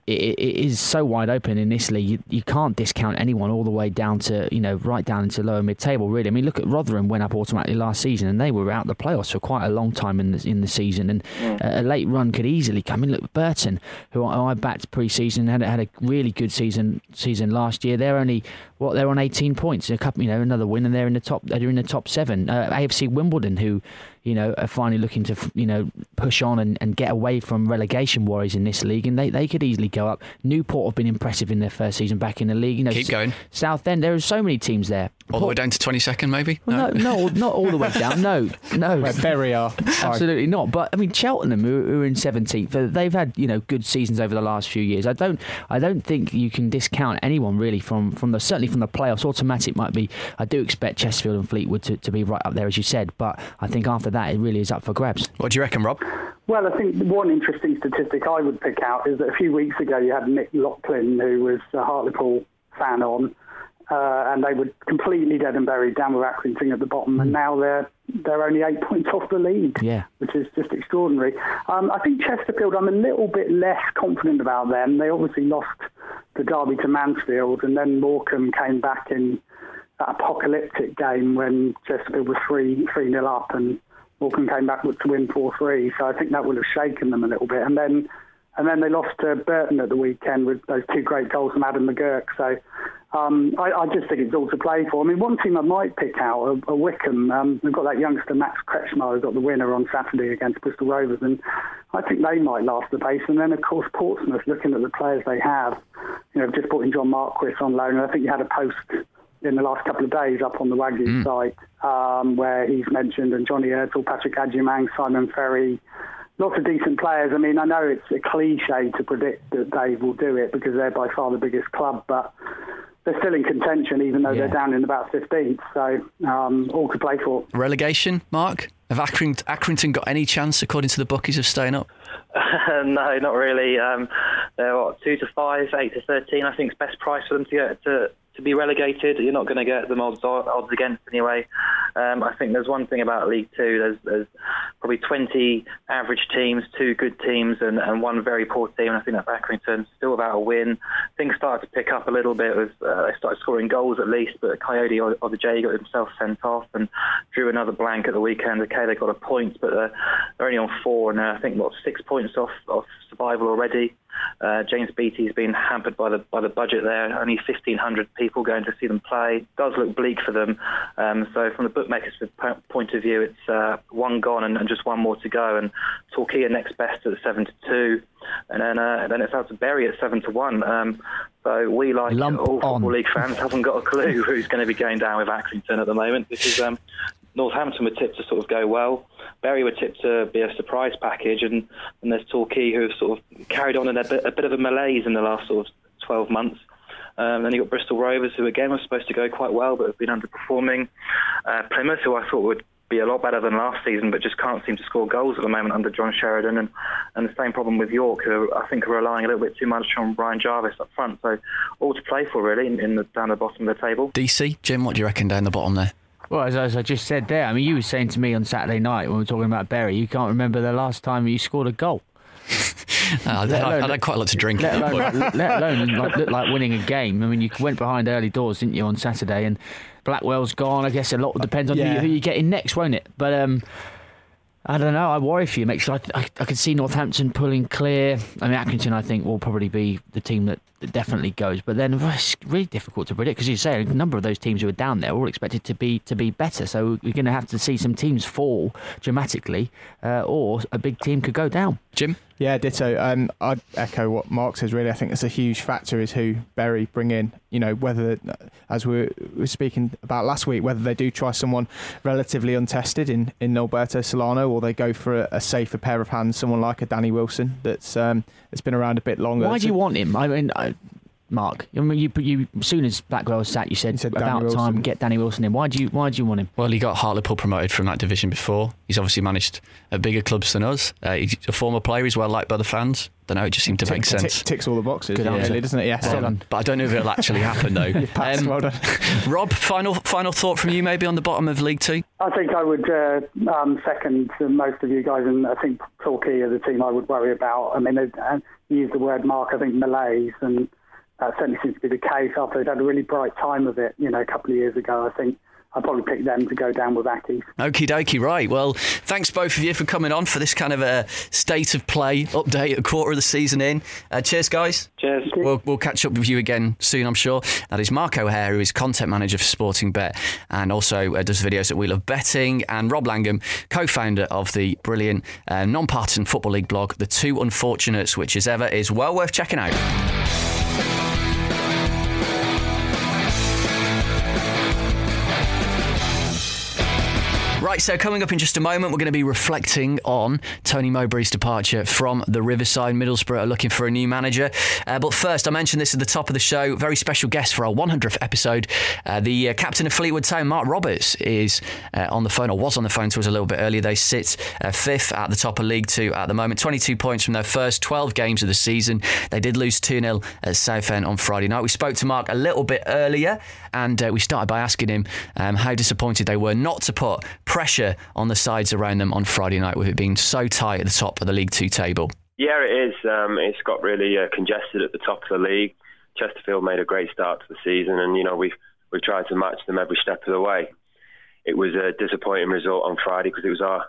it is so wide open in this league. You can't discount anyone all the way down to, right down into lower mid-table, really. I mean, look at Rotherham went up automatically last season, and they were out the playoffs for quite a long time in the season, and a late run could easily come in. Look, Burton, who I backed pre-season, had a really good season last year. They're on 18 points, a couple, another win, and they're in the top 7. AFC Wimbledon, who are finally looking to push on and get away from relegation worries in this league, and they could easily go up. Newport have been impressive in their first season back in the league. Keep going. Southend, there are so many teams there. All the way down to 22nd, maybe? Well, no, not all the way down. No. Where Bury are. Absolutely not. But I mean, Cheltenham, who are in 17th, they've had good seasons over the last few years. I don't think you can discount anyone really certainly from the playoffs. Automatic might be. I do expect Chesterfield and Fleetwood to be right up there, as you said. But I think after that, it really is up for grabs. What do you reckon, Rob? Well, I think one interesting statistic I would pick out is that a few weeks ago you had Nick Lachlan, who was a Hartlepool fan on, and they were completely dead and buried down with Accrington at the bottom, and now they're only 8 points off the lead, which is just extraordinary. I think Chesterfield, I'm a little bit less confident about them. They obviously lost the derby to Mansfield, and then Morecambe came back in that apocalyptic game when Chesterfield was 3-0 up, and Morecambe came back to win 4-3. So I think that would have shaken them a little bit. And then they lost to Burton at the weekend with those 2 great goals from Adam McGurk. So I just think it's all to play for. I mean, one team I might pick out are Wycombe. We've got that youngster Max Kretschmar who got the winner on Saturday against Bristol Rovers, and I think they might last the pace. And then, of course, Portsmouth, looking at the players they have, just putting John Marquis on loan. And I think you had a post in the last couple of days up on the Wagyu site where he's mentioned, and Johnny Ertel, Patrick Adjumang, Simon Ferry, lots of decent players. I mean, I know it's a cliche to predict that they will do it because they're by far the biggest club, but they're still in contention even though they're down in about 15th, so all to play for. Relegation, Mark? Have Accrington got any chance, according to the bookies, of staying up? No, not really. They're 2 to 5, 8 to 13. I think it's best price for them to get to be relegated. You're not going to get them odds against anyway. I think there's one thing about League Two. There's probably 20 average teams, 2 good teams, and 1 very poor team. And I think that's Accrington. Still without a win. Things started to pick up a little bit. They started scoring goals at least, but Coyote Odejay got himself sent off and drew another blank at the weekend. Okay, they got a point, but they're only on 4, and I think 6 points off survival already. James Beattie's been hampered by the budget there. Only 1,500 people going to see them play. Does look bleak for them. So from the bookmakers' point of view, it's 1 gone and just 1 more to go. And Torquay are next best at 7-2, and then it's out to Bury at 7-1. So we, like all Football League fans, haven't got a clue who's going to be going down with Accrington at the moment, because Northampton were tipped to sort of go well. Bury were tipped to be a surprise package, and there's Torquay who have sort of carried on in a bit of a malaise in the last sort of 12 months. Then you've got Bristol Rovers, who again were supposed to go quite well but have been underperforming. Plymouth, who I thought would be a lot better than last season but just can't seem to score goals at the moment under John Sheridan, and the same problem with York, who I think are relying a little bit too much on Brian Jarvis up front. So all to play for really down the bottom of the table. DC, Jim, what do you reckon down the bottom there? Well, as I just said there, I mean, you were saying to me on Saturday night when we were talking about Bury, you can't remember the last time you scored a goal. I had quite a lot to drink. Let alone look like winning a game. I mean, you went behind early doors, didn't you, on Saturday? And Blackwell's gone. I guess a lot depends on who you get in next, won't it? But I don't know. I worry for you, mate. I could see Northampton pulling clear. I mean, Accrington, I think, will probably be the team that definitely goes. But then it's really difficult to predict because you say a number of those teams who are down there are all expected to be better. So we're going to have to see some teams fall dramatically, or a big team could go down. Jim? Yeah, ditto. I'd echo what Mark says, really. I think it's a huge factor is who Bury bring in. Whether, as we were speaking about last week, whether they do try someone relatively untested in Alberto Solano, or they go for a safer pair of hands, someone like a Danny Wilson that's been around a bit longer. Why do you want him? I mean, Mark? I mean, you as soon as Blackwell was sacked, you said about time get Danny Wilson in. Why do you want him? Well, he got Hartlepool promoted from that division before. He's obviously managed at bigger clubs than us. He's a former player. He's well liked by the fans. Don't know, it just seemed to make sense. Ticks all the boxes, Good answer. Really, doesn't it? Yes. But I don't know if it'll actually happen, though. You've passed, well done. Rob, final thought from you maybe on the bottom of League Two? I think I would second most of you guys, and I think Torquay are the team I would worry about. I mean, they used the word, Mark, I think malaise, and that certainly seems to be the case after they'd had a really bright time of it, a couple of years ago. I think I'd probably pick them to go down with Accies. Okie dokie, right. Well, thanks both of you for coming on for this kind of a state of play update, a quarter of the season in. Cheers, guys. Cheers. We'll catch up with you again soon, I'm sure. That is Mark O'Hare, who is content manager for Sporting Bet and also does videos at We Love Betting, and Rob Langham, co-founder of the brilliant non-partisan Football League blog, The Two Unfortunates, which as ever is well worth checking out. Right, so coming up in just a moment, we're going to be reflecting on Tony Mowbray's departure from the Riverside. Middlesbrough are looking for a new manager. But first, I mentioned this at the top of the show, very special guest for our 100th episode. The captain of Fleetwood Town, Mark Roberts, is on the phone, or was on the phone to us a little bit earlier. They sit fifth at the top of League Two at the moment, 22 points from their first 12 games of the season. They did lose 2-0 at Southend on Friday night. We spoke to Mark a little bit earlier, and we started by asking him how disappointed they were not to put pressure on the sides around them on Friday night, with it being so tight at the top of the League Two table. Yeah, it is. It's got really congested at the top of the league. Chesterfield made a great start to the season, and we've tried to match them every step of the way. It was a disappointing result on Friday because it was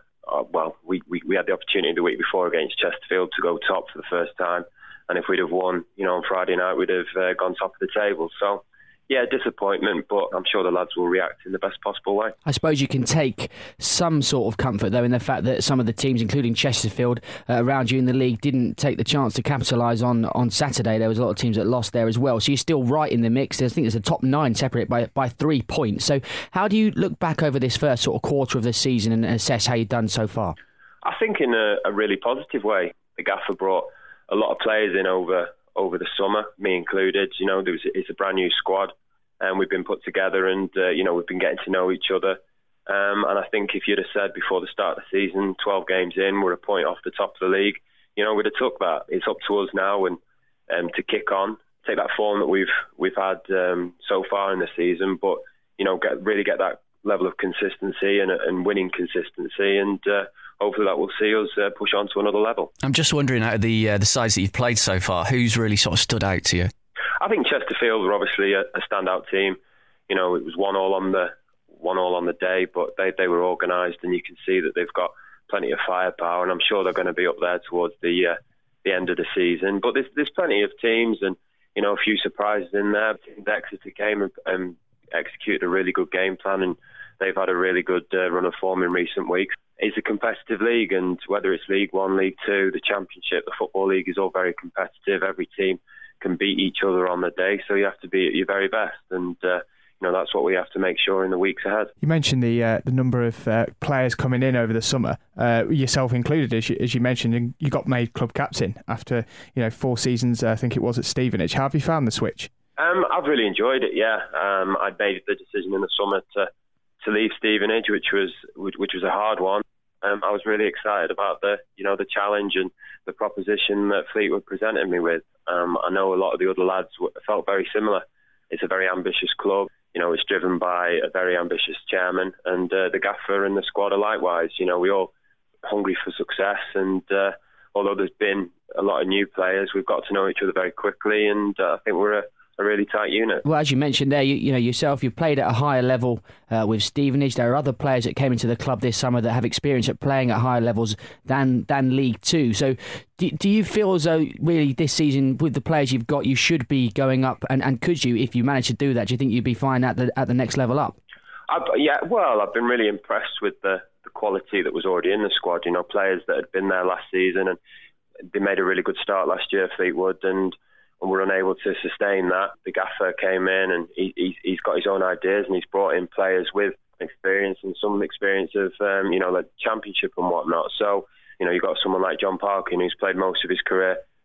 we had the opportunity the week before against Chesterfield to go top for the first time, and if we'd have won, on Friday night, we'd have gone top of the table. So. Yeah, disappointment, but I'm sure the lads will react in the best possible way. I suppose you can take some sort of comfort, though, in the fact that some of the teams, including Chesterfield, around you in the league, didn't take the chance to capitalise on Saturday. There was a lot of teams that lost there as well. So you're still right in the mix. I think there's a top 9 separated by 3 points. So how do you look back over this first sort of quarter of the season and assess how you've done so far? I think in a really positive way. The gaffer brought a lot of players in over the summer, me included. It's a brand new squad, and we've been put together, and we've been getting to know each other. And I think if you'd have said before the start of the season, 12 games in, we're a point off the top of the league, we'd have took that. It's up to us now and to kick on, take that form that we've had so far in the season, but really get that level of consistency and winning consistency, and hopefully that will see us push on to another level. I'm just wondering, out of the sides that you've played so far, who's really sort of stood out to you? I think Chesterfield were obviously a standout team. It was 1-1 on the day, but they were organised, and you can see that they've got plenty of firepower, and I'm sure they're going to be up there towards the end of the season. But there's plenty of teams, and a few surprises in there. Exeter came and executed a really good game plan, and they've had a really good run of form in recent weeks. It's a competitive league, and whether it's League One, League Two, the Championship, the Football League is all very competitive. Every team can beat each other on the day, so you have to be at your very best, and that's what we have to make sure in the weeks ahead. You mentioned the number of players coming in over the summer, yourself included, as you mentioned, and you got made club captain after 4 seasons, I think it was, at Stevenage. How have you found the switch? I've really enjoyed it. Yeah, I'd made the decision in the summer to leave Stevenage, which was a hard one. I was really excited about the challenge and the proposition that Fleetwood presented me with. I know a lot of the other lads felt very similar. It's a very ambitious club. It's driven by a very ambitious chairman, and the gaffer and the squad are likewise. We all hungry for success, and although there's been a lot of new players, we've got to know each other very quickly, and I think we're a really tight unit. Well, as you mentioned there, yourself, you've played at a higher level with Stevenage. There are other players that came into the club this summer that have experience at playing at higher levels than League Two. So do you feel as though really this season, with the players you've got, you should be going up, and could you, if you manage to do that, do you think you'd be fine at the next level up? I've been really impressed with the quality that was already in the squad. Players that had been there last season, and they made a really good start last year, Fleetwood, and we're unable to sustain that. The gaffer came in, and he's got his own ideas, and he's brought in players with experience, and some experience of like Championship and whatnot. So you've got someone like John Parkin, who's played most of his career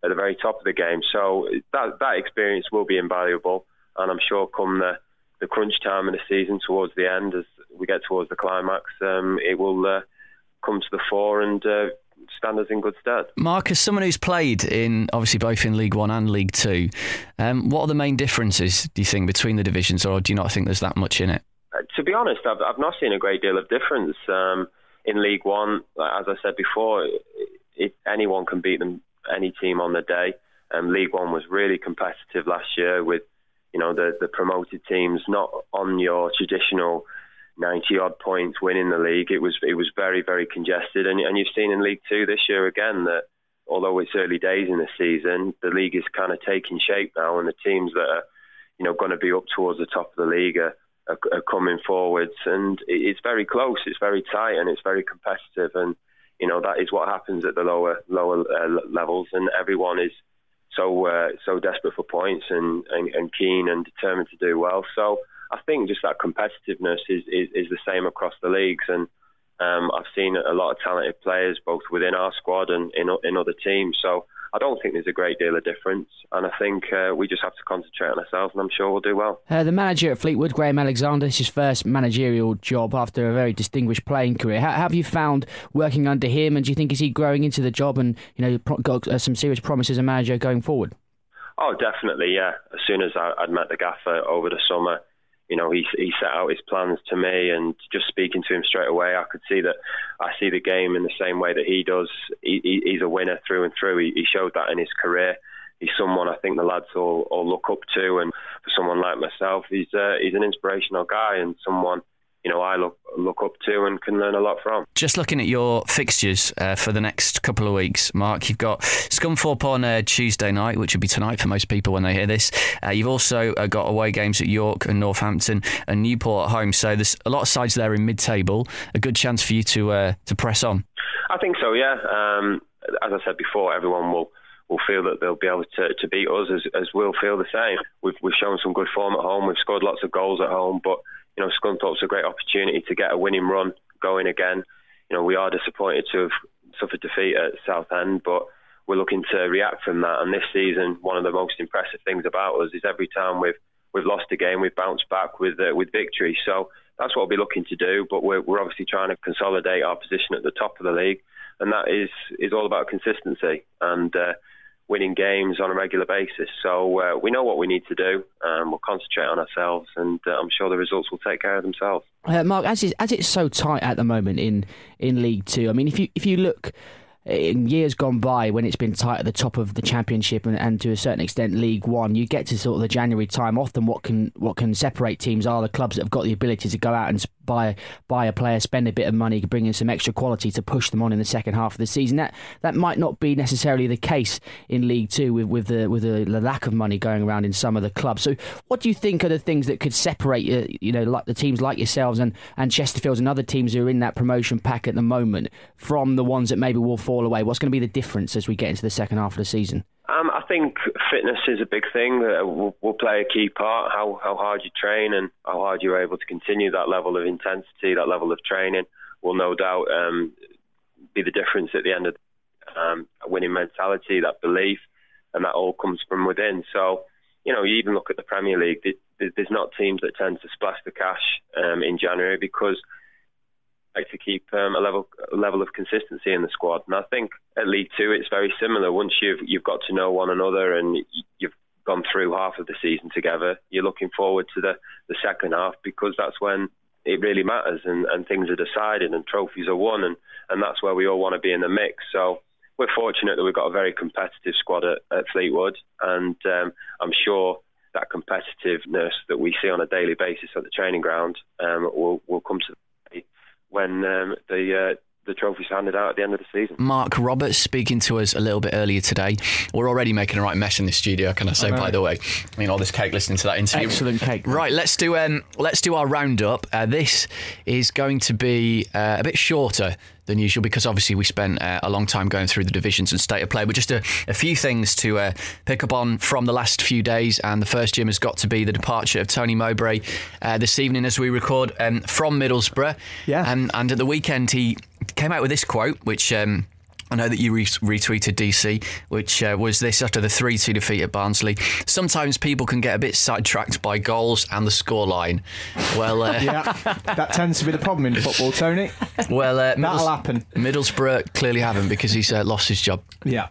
at the very top of the game. So that experience will be invaluable, and I'm sure come the crunch time of the season towards the end, as we get towards the climax, it will come to the fore and stand us in good stead. Mark, as someone who's played in obviously both in League One and League Two, what are the main differences, do you think, between the divisions, or do you not think there's that much in it? To be honest, I've not seen a great deal of difference. In League One, as I said before, anyone can beat them, any team on the day. League One was really competitive last year with, the promoted teams not on your traditional 90-odd points winning the league. It was very, very congested. And you've seen in League Two this year again that although it's early days in the season, the league is kind of taking shape now, and the teams that are, going to be up towards the top of the league are coming forwards, and it's very close, it's very tight, and it's very competitive. And that is what happens at the lower levels, and everyone is so desperate for points and keen and determined to do well. So I think just that competitiveness is the same across the leagues, and I've seen a lot of talented players both within our squad and in other teams. So I don't think there's a great deal of difference, and I think we just have to concentrate on ourselves, and I'm sure we'll do well. The manager at Fleetwood, Graham Alexander, this is his first managerial job after a very distinguished playing career. How have you found working under him, and do you think is he growing into the job and got some serious promise as a manager going forward? Oh, definitely, yeah. As soon as I'd met the gaffer over the summer, he set out his plans to me, and just speaking to him straight away, I could see that I see the game in the same way that he does. He's a winner through and through. He showed that in his career. He's someone I think the lads all look up to, and for someone like myself, he's an inspirational guy and someone I look up to and can learn a lot from. Just looking at your fixtures for the next couple of weeks, Mark, you've got Scunthorpe on Tuesday night, which would be tonight for most people when they hear this. You've also got away games at York and Northampton and Newport at home. So there's a lot of sides there in mid-table. A good chance for you to press on. I think so, yeah. As I said before, everyone will feel that they'll be able to beat us as we'll feel the same. We've shown some good form at home. We've scored lots of goals at home, but Scunthorpe's a great opportunity to get a winning run going again. We are disappointed to have suffered defeat at Southend, but we're looking to react from that. And this season, one of the most impressive things about us is every time we've lost a game, we've bounced back with victory. So that's what we'll be looking to do. But we're obviously trying to consolidate our position at the top of the league, and that is all about consistency and winning games on a regular basis. So we know what we need to do. We'll concentrate on ourselves, and I'm sure the results will take care of themselves. Mark, as it's so tight at the moment in League Two, I mean, if you look in years gone by when it's been tight at the top of the Championship and to a certain extent League One, you get to sort of the January time. Often what can separate teams are the clubs that have got the ability to go out and buy a player, spend a bit of money, bring in some extra quality to push them on in the second half of the season. That might not be necessarily the case in League Two with the lack of money going around in some of the clubs. So what do you think are the things that could separate like the teams like yourselves and Chesterfields and other teams who are in that promotion pack at the moment from the ones that maybe will fall away? What's going to be the difference as we get into the second half of the season? I think fitness is a big thing. Will play a key part. How hard you train and how hard you're able to continue that level of intensity, that level of training, will no doubt be the difference at the end of a winning mentality, that belief, and that all comes from within. So, you even look at the Premier League. There's not teams that tend to splash the cash in January because like to keep a level of consistency in the squad. And I think at League Two it's very similar. Once you've got to know one another and you've gone through half of the season together, you're looking forward to the second half, because that's when it really matters and things are decided and trophies are won, and that's where we all want to be in the mix. So we're fortunate that we've got a very competitive squad at Fleetwood, and I'm sure that competitiveness that we see on a daily basis at the training ground will come to when the trophy's handed out at the end of the season. Mark Roberts speaking to us a little bit earlier today. We're already making a right mess in this studio, can I say, by the way. I mean, all this cake listening to that interview. Excellent cake. Right, let's do our roundup. This is going to be a bit shorter than usual because obviously we spent a long time going through the divisions and state of play, but just a few things to pick up on from the last few days. And the first, Jim, has got to be the departure of Tony Mowbray this evening as we record from Middlesbrough. Yeah. And at the weekend he came out with this quote, which I know that you retweeted DC, which was this after the 3-2 defeat at Barnsley. Sometimes people can get a bit sidetracked by goals and the scoreline. Well, yeah, that tends to be the problem in football, Tony. Well, that'll happen. Middlesbrough clearly haven't, because he's lost his job. Yeah,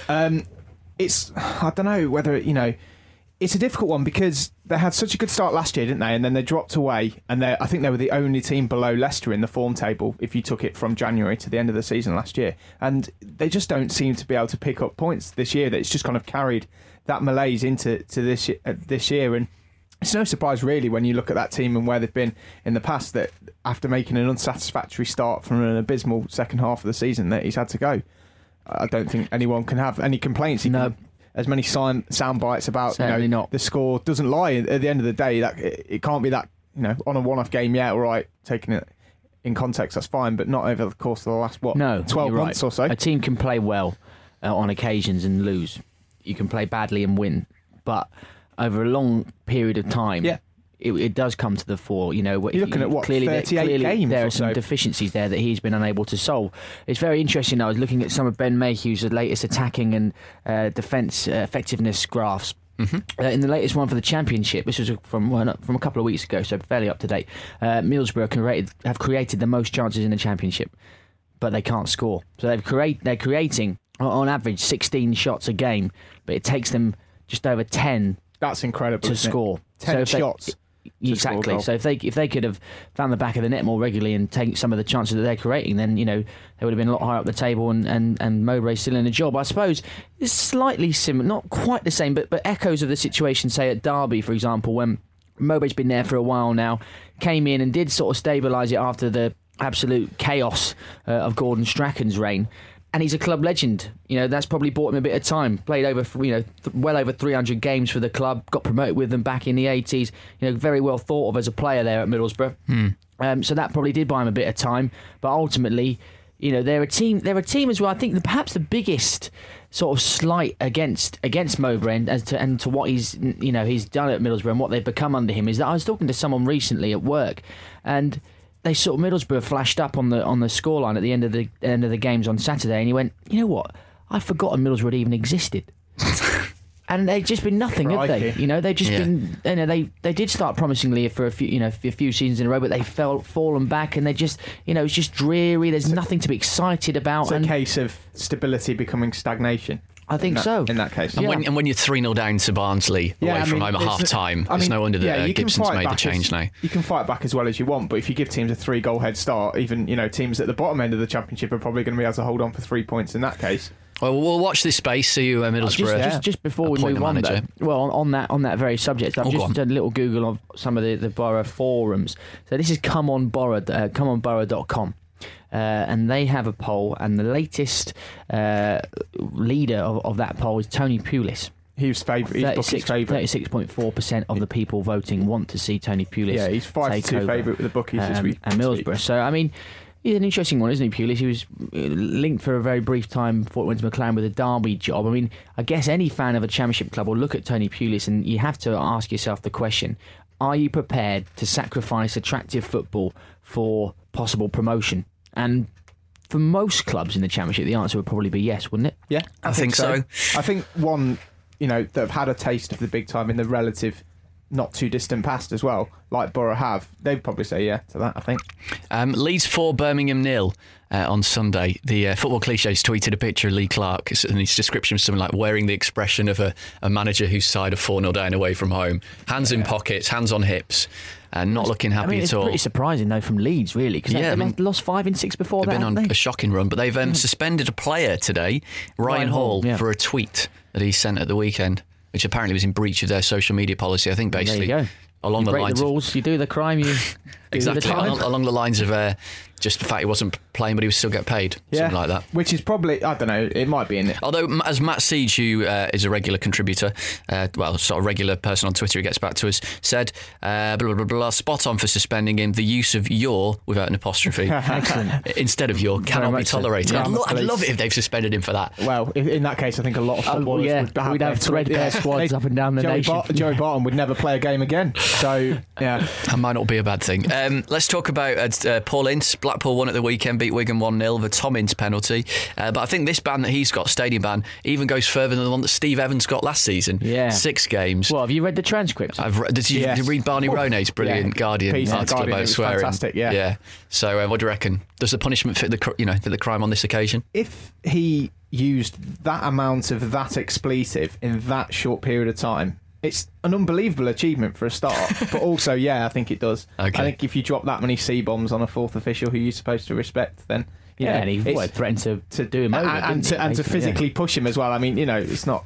it's, I don't know whether, it's a difficult one, because they had such a good start last year, didn't they? And then they dropped away, and I think they were the only team below Leicester in the form table if you took it from January to the end of the season last year. And they just don't seem to be able to pick up points this year. It's just kind of carried that malaise into this year. And it's no surprise, really, when you look at that team and where they've been in the past, that after making an unsatisfactory start from an abysmal second half of the season, that he's had to go. I don't think anyone can have any complaints. As many sound bites about the score doesn't lie. At the end of the day, that it can't be that on a one-off game. Yeah, all right, taking it in context, that's fine, but not over the course of the last 12 months or so. A team can play well on occasions and lose. You can play badly and win, but over a long period of time, it does come to the fore. You're looking at clearly 38 games. There are some deficiencies there that he's been unable to solve. It's very interesting. I was looking at some of Ben Mayhew's latest attacking and defence effectiveness graphs. Mm-hmm. In the latest one for the Championship, this was from a couple of weeks ago, so fairly up to date. Middlesbrough have created the most chances in the Championship, but they can't score. So they're creating on average 16 shots a game, but it takes them just over 10. That's incredible to score. 10 shots. Exactly. So if they could have found the back of the net more regularly and take some of the chances that they're creating, then they would have been a lot higher up the table, and Mowbray's still in the job. I suppose it's slightly similar, not quite the same, but echoes of the situation, say at Derby, for example, when Mowbray's been there for a while now, came in and did sort of stabilise it after the absolute chaos of Gordon Strachan's reign. And he's a club legend. That's probably bought him a bit of time. Played over, well over 300 games for the club. Got promoted with them back in the 80s. Very well thought of as a player there at Middlesbrough. So that probably did buy him a bit of time. But ultimately, they're a team. They're a team as well. I think perhaps the biggest sort of slight against Mowbray and to what he's done at Middlesbrough and what they've become under him is that I was talking to someone recently at work, and they sort of Middlesbrough flashed up on the scoreline at the end of the games on Saturday, and he went, you know what? I've forgotten Middlesbrough even existed. And they've just been nothing, have they? They've just been. They did start promisingly for a few seasons in a row, but they fallen back, and they just, it's just dreary. There's nothing to be excited about. It's a case of stability becoming stagnation. I think so. In that case. And when you're 3-0 down to Barnsley away from home at half-time, it's no wonder that Gibson's made the change now. You can fight back as well as you want, but if you give teams a 3-goal head start, even teams at the bottom end of the Championship are probably going to be able to hold on for 3 points in that case. Well, we'll watch this space, see you Middlesbrough. Just before we move on, though, well, on that very subject, I've just done a little Google of some of the borough forums. So this is comeonborough.com. And they have a poll, and the latest leader of that poll is Tony Pulis. He was favourite. He's 36.4% of the people voting want to see Tony Pulis. Yeah, he's 5-2 favourite with the bookies this week. And Middlesbrough. So, I mean, he's an interesting one, isn't he, Pulis? He was linked for a very brief time before he went to McLaren with a Derby job. I mean, I guess any fan of a Championship club will look at Tony Pulis, and you have to ask yourself the question, are you prepared to sacrifice attractive football for possible promotion? And for most clubs in the Championship, the answer would probably be yes, wouldn't it? Yeah, I think so. I think one, that have had a taste of the big time in the relative not too distant past as well, like Borough have, they'd probably say yeah to that, I think. Leeds 4, Birmingham 0 on Sunday. The Football Clichés tweeted a picture of Lee Clark, and his description was something like wearing the expression of a manager whose side are 4-0 down away from home. Hands in pockets, hands on hips. And not looking happy at all. It's pretty surprising, though, from Leeds, really, because they've lost 5 in 6 before that. They've been on a shocking run, but they've suspended a player today, Ryan Hall, for a tweet that he sent at the weekend, which apparently was in breach of their social media policy. I think basically there you go. Along you the break lines the rules, you do the crime, you exactly do the time. along the lines of just the fact he wasn't playing, but he would still get paid, something like that. Which is probably, I don't know, it might be in it. Although, as Matt Siege, who is a regular contributor, sort of regular person on Twitter who gets back to us, said, blah, blah, blah, blah, spot on for suspending him. The use of your, without an apostrophe, instead of your, cannot be tolerated. Yeah. I'd love it if they've suspended him for that. Well, in that case, I think a lot of footballers we'd have threadbare squads up and down the nation. Joey Barton would never play a game again. So, yeah. That might not be a bad thing. Let's talk about Paul Ince. Blackpool won at the weekend, beat Wigan 1-0, the Tommins penalty. But I think this ban that he's got, stadium ban, even goes further than the one that Steve Evans got last season. Yeah. 6 games. Well, have you read the transcript? Did you read Barney Rone's brilliant Guardian article about swearing? Fantastic, yeah. So what do you reckon? Does the punishment fit the crime on this occasion? If he used that amount of that expletive in that short period of time, it's an unbelievable achievement for a start. But also, I think it does. Okay. I think if you drop that many C-bombs on a fourth official who you're supposed to respect, then and he threatened to do him over, and to physically push him as well. I mean, it's not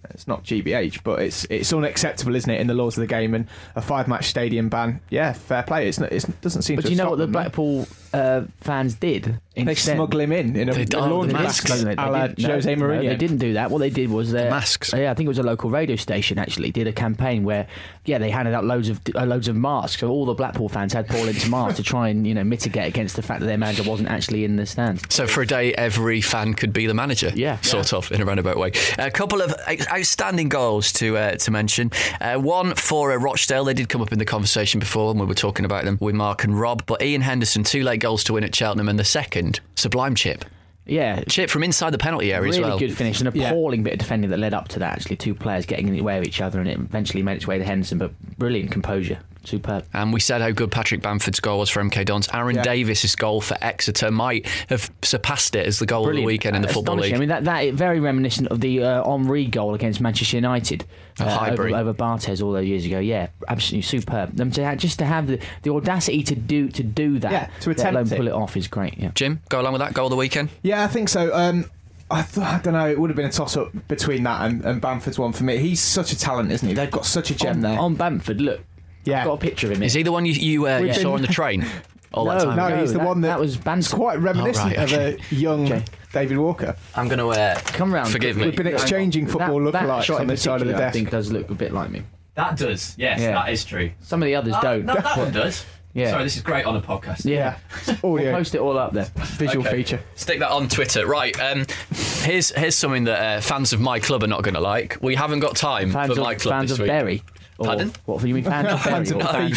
GBH, but it's unacceptable, isn't it, in the laws of the game? And a 5-match stadium ban, fair play. It doesn't seem. But to do you know what the Blackpool fans did? They smuggle him in a laundry masks, a la Jose Mourinho. No, they didn't do that. What they did was masks. I think it was a local radio station actually did a campaign where they handed out loads of masks. So all the Blackpool fans had Paul Ince masks to try and mitigate against the fact that their manager wasn't actually in the stands. So for a day, every fan could be the manager. Sort of in a roundabout way. A couple of outstanding goals to mention. One for Rochdale. They did come up in the conversation before when we were talking about them with Mark and Rob. But Ian Henderson, 2 late goals to win at Cheltenham, and the second, sublime chip. Yeah. Chip from inside the penalty area as well. Really good finish. An appalling bit of defending that led up to that, actually. 2 players getting in the way of each other, and it eventually made its way to Henderson, but brilliant composure. Superb. And we said how good Patrick Bamford's goal was for MK Dons. Aaron Davis's goal for Exeter might have surpassed it as the goal of the weekend in the Football League. I mean, that very reminiscent of the Henry goal against Manchester United over Barthez all those years ago. Yeah, absolutely superb. Just to have the audacity to do that, to attempt pull it off is great. Yeah. Jim, go along with that goal of the weekend? Yeah, I think so. I don't know, it would have been a toss-up between that and Bamford's one for me. He's such a talent, isn't he? They've got such a gem there. On Bamford, look. Yeah. I've got a picture of him. Is he the one you saw on the train? No, he's the one that was Banton. It's quite reminiscent of a young David Walker. I'm going to come round. Forgive me. We've been exchanging football lookalikes on this side of the desk. I think does look a bit like me. That does, yes, that is true. Some of the others don't. No, that one does. Yeah. Sorry, this is great on a podcast. Yeah. We'll post it all up there. Visual feature. Stick that on Twitter. Right, here's something that fans of my club are not going to like. We haven't got time for my club this week. Fans of Berry. Pardon? What do you mean, fans of Berry?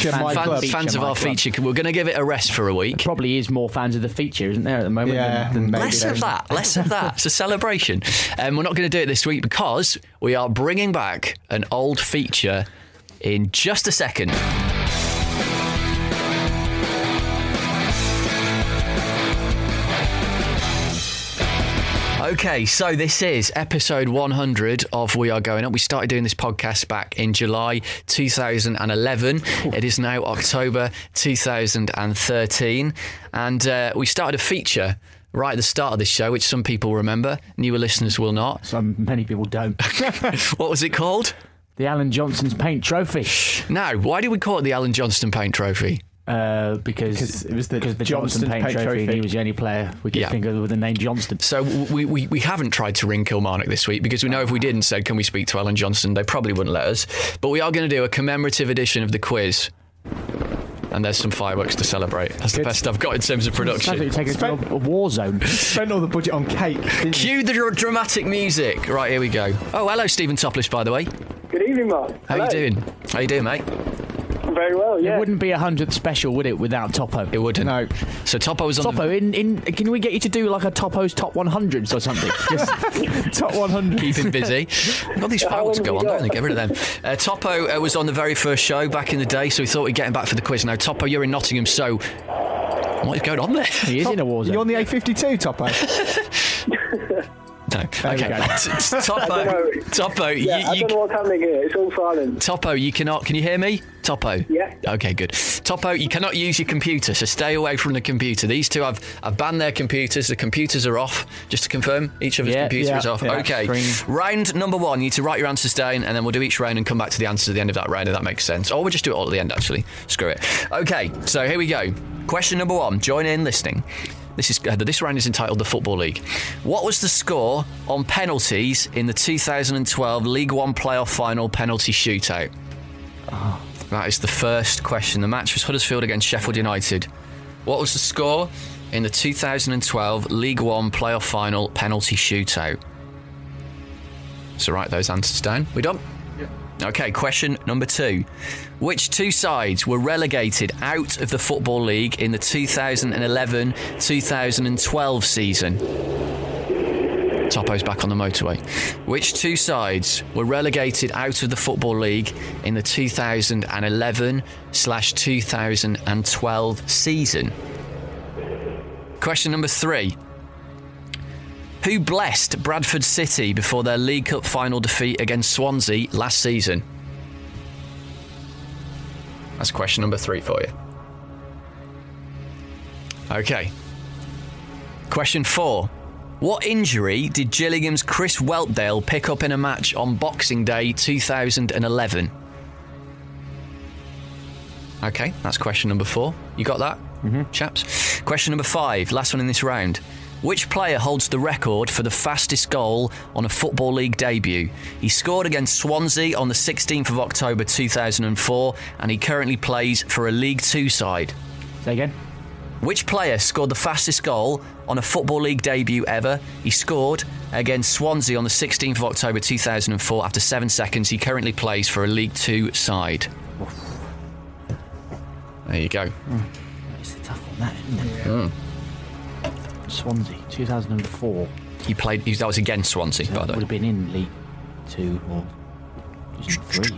Fans of our feature. We're going to give it a rest for a week. There probably is more fans of the feature, isn't there, at the moment? Than less of that. It's a celebration. We're not going to do it this week because we are bringing back an old feature in just a second. Okay, so this is episode 100 of We Are Going Up. We started doing this podcast back in July 2011. It is now October 2013. And we started a feature right at the start of this show, which some people remember. Newer listeners will not. Many people don't. What was it called? The Alan Johnston's Paint Trophy. Now, why did we call it the Alan Johnston Paint Trophy? Because it was the Johnston Paint Trophy, and he was the only player we could think of with the name Johnston. So we haven't tried to ring Kilmarnock this week because we know if we did and said, can we speak to Alan Johnston, they probably wouldn't let us. But we are going to do a commemorative edition of the quiz. And there's some fireworks to celebrate. That's the best I've got in terms of production. Sounds like you're taking a war zone. Spent all the budget on cake. Cue the dramatic music. Right, here we go. Oh, hello, Stephen Toplish, by the way. Good evening, Mark. How you doing? How you doing, mate? Very well, yeah. It wouldn't be 100th special, would it, without Topo? It wouldn't. No. So Topo was on Topo, can we get you to do like a Topo's Top 100s or something? Just Top 100. Keep him busy. I've got these files to go on, don't they? Get rid of them. Topo was on the very first show back in the day, so we thought we'd get him back for the quiz. Now, Topo, you're in Nottingham, so what is going on there? He is in a war zone. You're on the A52, Topo? No. Okay. Topo. Yeah, I don't know what's happening here. It's all silent. Topo, you cannot. Can you hear me? Topo. Yeah. Okay, good. Topo, you cannot use your computer, so stay away from the computer. These two have banned their computers. The computers are off. Just to confirm, each of his computer is off. Okay. Round number 1, you need to write your answers down, and then we'll do each round and come back to the answers at the end of that round, if that makes sense. Or we'll just do it all at the end, actually. Screw it. Okay, so here we go. Question number 1. Join in listening. This round is entitled The Football League. What was the score on penalties in the 2012 League One playoff final penalty shootout? Oh. That is the first question. The match was Huddersfield against Sheffield United. What was the score in the 2012 League One playoff final penalty shootout? So write those answers down. We done? Yeah. Okay, question number 2. Which two sides were relegated out of the Football League in the 2011-2012 season? Topo's back on the motorway. Which two sides were relegated out of the Football League in the 2011/2012 season? Question number 3. Who blessed Bradford City before their League Cup final defeat against Swansea last season? That's question number 3 for you. Okay. Question 4. What injury did Gillingham's Chris Whelpdale pick up in a match on Boxing Day 2011? Okay, that's question number 4. You got that, chaps? Question number 5, last one in this round. Which player holds the record for the fastest goal on a Football League debut? He scored against Swansea on the 16th of October 2004 and he currently plays for a League Two side. Say again? Which player scored the fastest goal on a Football League debut ever? He scored against Swansea on the 16th of October 2004 after 7 seconds. He currently plays for a League Two side. There you go. It's a tough one, that, isn't it? Swansea, 2004. He played. That was against Swansea, by the way. Would have been in League Two or just 3.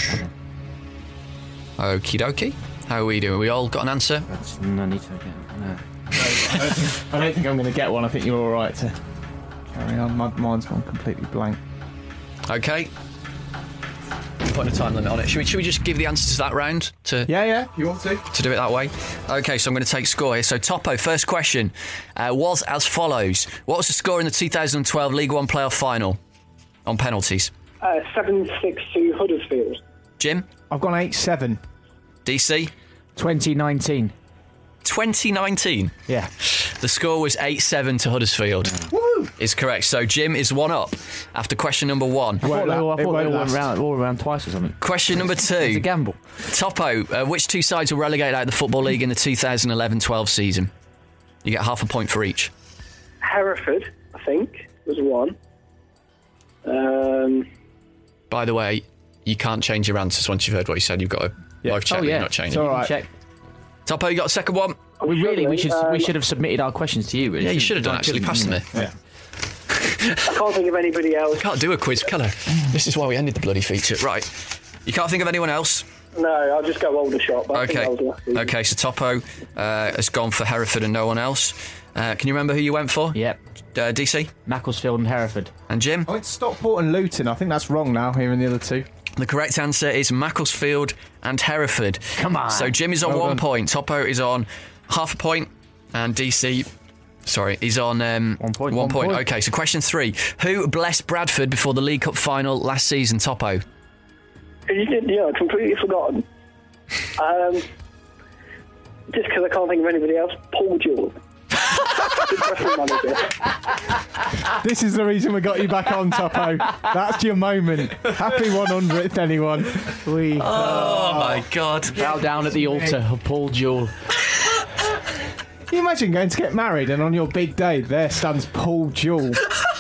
Okie dokie. How are we doing? We all got an answer? No need to get. No. I don't think I'm going to get one. I think you're all right to carry on. Mine's gone completely blank. Okay. Putting a time limit on it. Should we just give the answers to that round? Yeah. You want to do it that way? Okay, so I'm going to take score here. So Topo, first question was as follows. What was the score in the 2012 League One playoff final on penalties? 7-6 to Huddersfield. Jim? I've gone 8-7. DC? 2019. 2019? Yeah. The score was 8-7 to Huddersfield. Woo! Is correct. So Jim is 1 up after question number 1. I thought they all around twice or something. Question number 2. It's a gamble. Topo, which two sides were relegated out of the Football League in the 2011-12 season? You get half a point for each. Hereford, I think, was 1. By the way, you can't change your answers once you've heard what you said. You've got to live check that you're not changing. It's all right. Check. Topo, you got a second one? We should have submitted our questions to you. Really. Yeah, you should have done, actually. Pass me. Yeah. I can't think of anybody else. Can't do a quiz, can I? This is why we ended the bloody feature. Right. You can't think of anyone else? No, I'll just go Aldershot. Okay, so Topo has gone for Hereford and no one else. Can you remember who you went for? Yep. DC? Macclesfield and Hereford. And Jim? I went Stockport and Luton. I think that's wrong now, here in the other two. The correct answer is Macclesfield and Hereford. Come on. So Jim is on 1 point, Topo is on half a point, and DC, he's on 1 point. 1 point. Okay, so question 3. Who blessed Bradford before the League Cup final last season, Topo? Yeah, completely forgotten. Just because I can't think of anybody else, Paul Jewell. This is the reason we got you back on, Topo. That's your moment. Happy 100th, anyone. Oh my God. Bow down at the altar of Paul Jewell. Can you imagine going to get married and on your big day there stands Paul Jewell?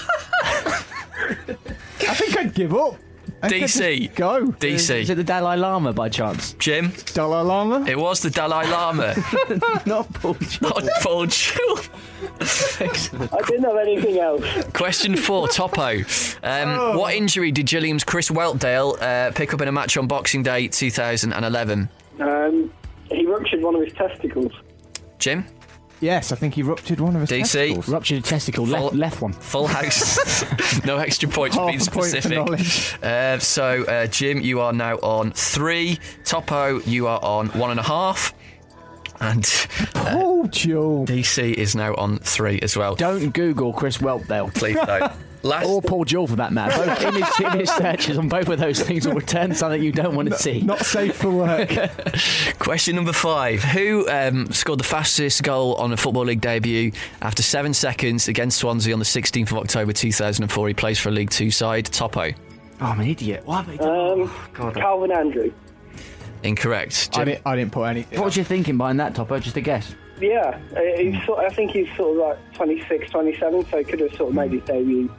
I think I'd give up. DC. Go. DC. Is it the Dalai Lama by chance? Jim? Dalai Lama? It was the Dalai Lama. Not Paul Jewell. Not Paul Jewell. Excellent. I didn't have anything else. Question 4, Topo. What injury did Gilliam's Chris Whelpdale pick up in a match on Boxing Day 2011? He ruptured one of his testicles. Jim? Yes, I think he ruptured one of his testicles. Ruptured a testicle, left one. Full house. No extra points for being specific. So, Jim, you are now on 3. Topo, you are on 1.5. And Paul Jewell. DC is now on 3 as well. Don't Google Chris Whelpdale. Please don't. Or Paul Jewell for that matter. Both image searches on both of those things will return something you don't want to see. Not safe for work. Question number 5. Who scored the fastest goal on a Football League debut after 7 seconds against Swansea on the 16th of October 2004? He plays for a League Two side. Topo. Oh, I'm an idiot. What have I done? Calvin Andrew. Incorrect. I didn't put anything. What was you thinking behind that, Topo? Just a guess. Yeah, I think he's sort of like 26, 27, so he could have sort of made his debut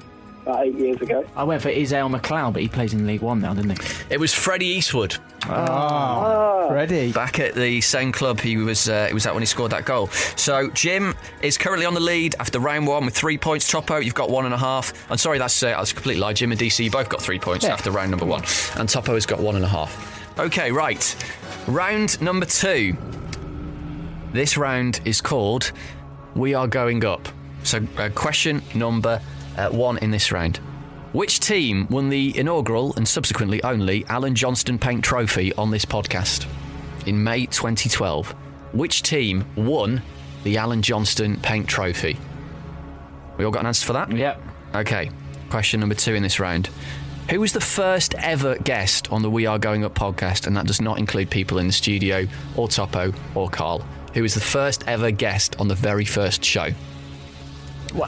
about 8 years ago. I went for Isael McLeod, but he plays in League One now, doesn't he? It was Freddie Eastwood. Freddie. Back at the same club he was at when he scored that goal. So Jim is currently on the lead after round 1 with 3 points. Topo, you've got 1.5. I'm sorry, that's a complete lie. Jim and DC, you both got 3 points after round number 1. And Topo has got 1.5. Okay, right. Round number 2. This round is called We Are Going Up. So question number 1 in this round. Which team won the inaugural and subsequently only Alan Johnston Paint Trophy on this podcast in May 2012? Which team won the Alan Johnston Paint Trophy? We all got an answer for that? Yep. Okay. Question number 2 in this round. Who was the first ever guest on the We Are Going Up podcast? And that does not include people in the studio or Topo or Carl. Who was the first ever guest on the very first show? What?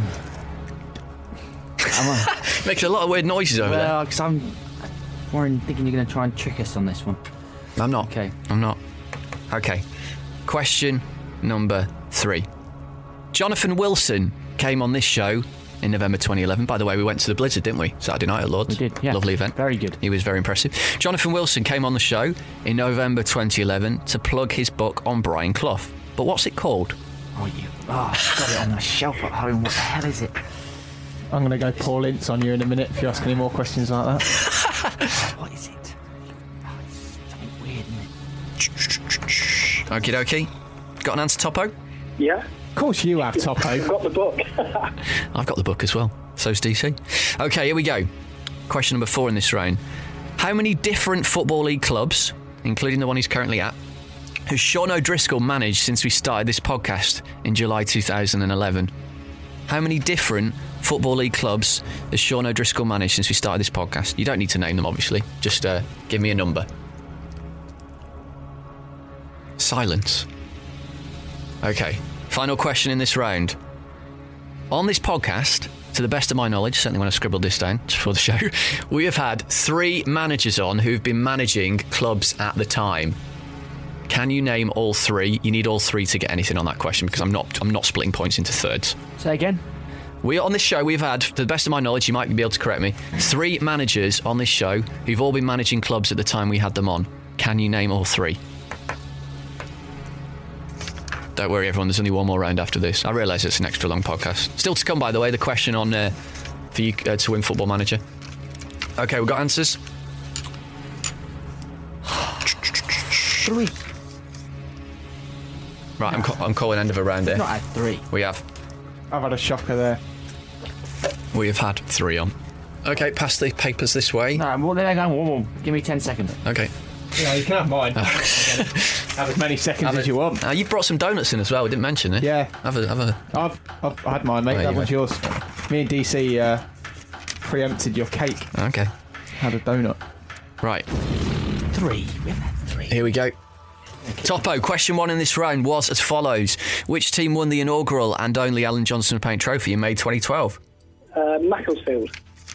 Making a lot of weird noises over there. Well, because I'm thinking you're going to try and trick us on this one. I'm not. Okay. I'm not. Okay. Question number 3. Jonathan Wilson came on this show in November 2011. By the way, we went to the Blizzard, didn't we? Saturday night at Lord's. We did, yeah. Lovely event. Very good. He was very impressive. Jonathan Wilson came on the show in November 2011 to plug his book on Brian Clough. But what's it called? I've got it on my shelf at home. What the hell is it? I'm going to go Paul Ince on you in a minute if you ask any more questions like that. What is it? It's something weird, isn't it? Okie dokie. Got an answer, Topo? Yeah. Of course you have, Topo. I've got the book. I've got the book as well. So's DC. Okay, here we go. Question number 4 in this round. How many different Football League clubs, including the one he's currently at, has Sean O'Driscoll managed since we started this podcast in July 2011? How many different Football League clubs has Sean O'Driscoll managed since we started this podcast? You don't need to name them, obviously. Just give me a number. Silence. Okay, final question in this round. On this podcast, to the best of my knowledge, certainly when I scribbled this down just before the show, we have had 3 managers on who've been managing clubs at the time. Can you name all 3? You need all 3 to get anything on that question because I'm not splitting points into thirds. Say again? On this show, we've had, to the best of my knowledge, you might be able to correct me, 3 managers on this show who've all been managing clubs at the time we had them on. Can you name all 3? Don't worry, everyone, there's only one more round after this. I realise it's an extra long podcast. Still to come, by the way, the question on for you to win Football Manager. Okay, we've got answers. 3. Right, I'm calling end of a round here. Not had 3. We have. I've had a shocker there. We have had 3 on. Okay, pass the papers this way. No, well, there go. Give me 10 seconds. Okay. Yeah, you can have mine. Have as many seconds as you want. You brought some donuts in as well. We didn't mention it. Yeah. Have a. I've had mine, mate. That one's yours. Me and DC preempted your cake. Okay. Had a donut. Right. 3. We haven't had 3. Here we go. Topo, question 1 in this round was as follows. Which team won the inaugural and only Alan Johnston Paint Trophy in May 2012? Macclesfield.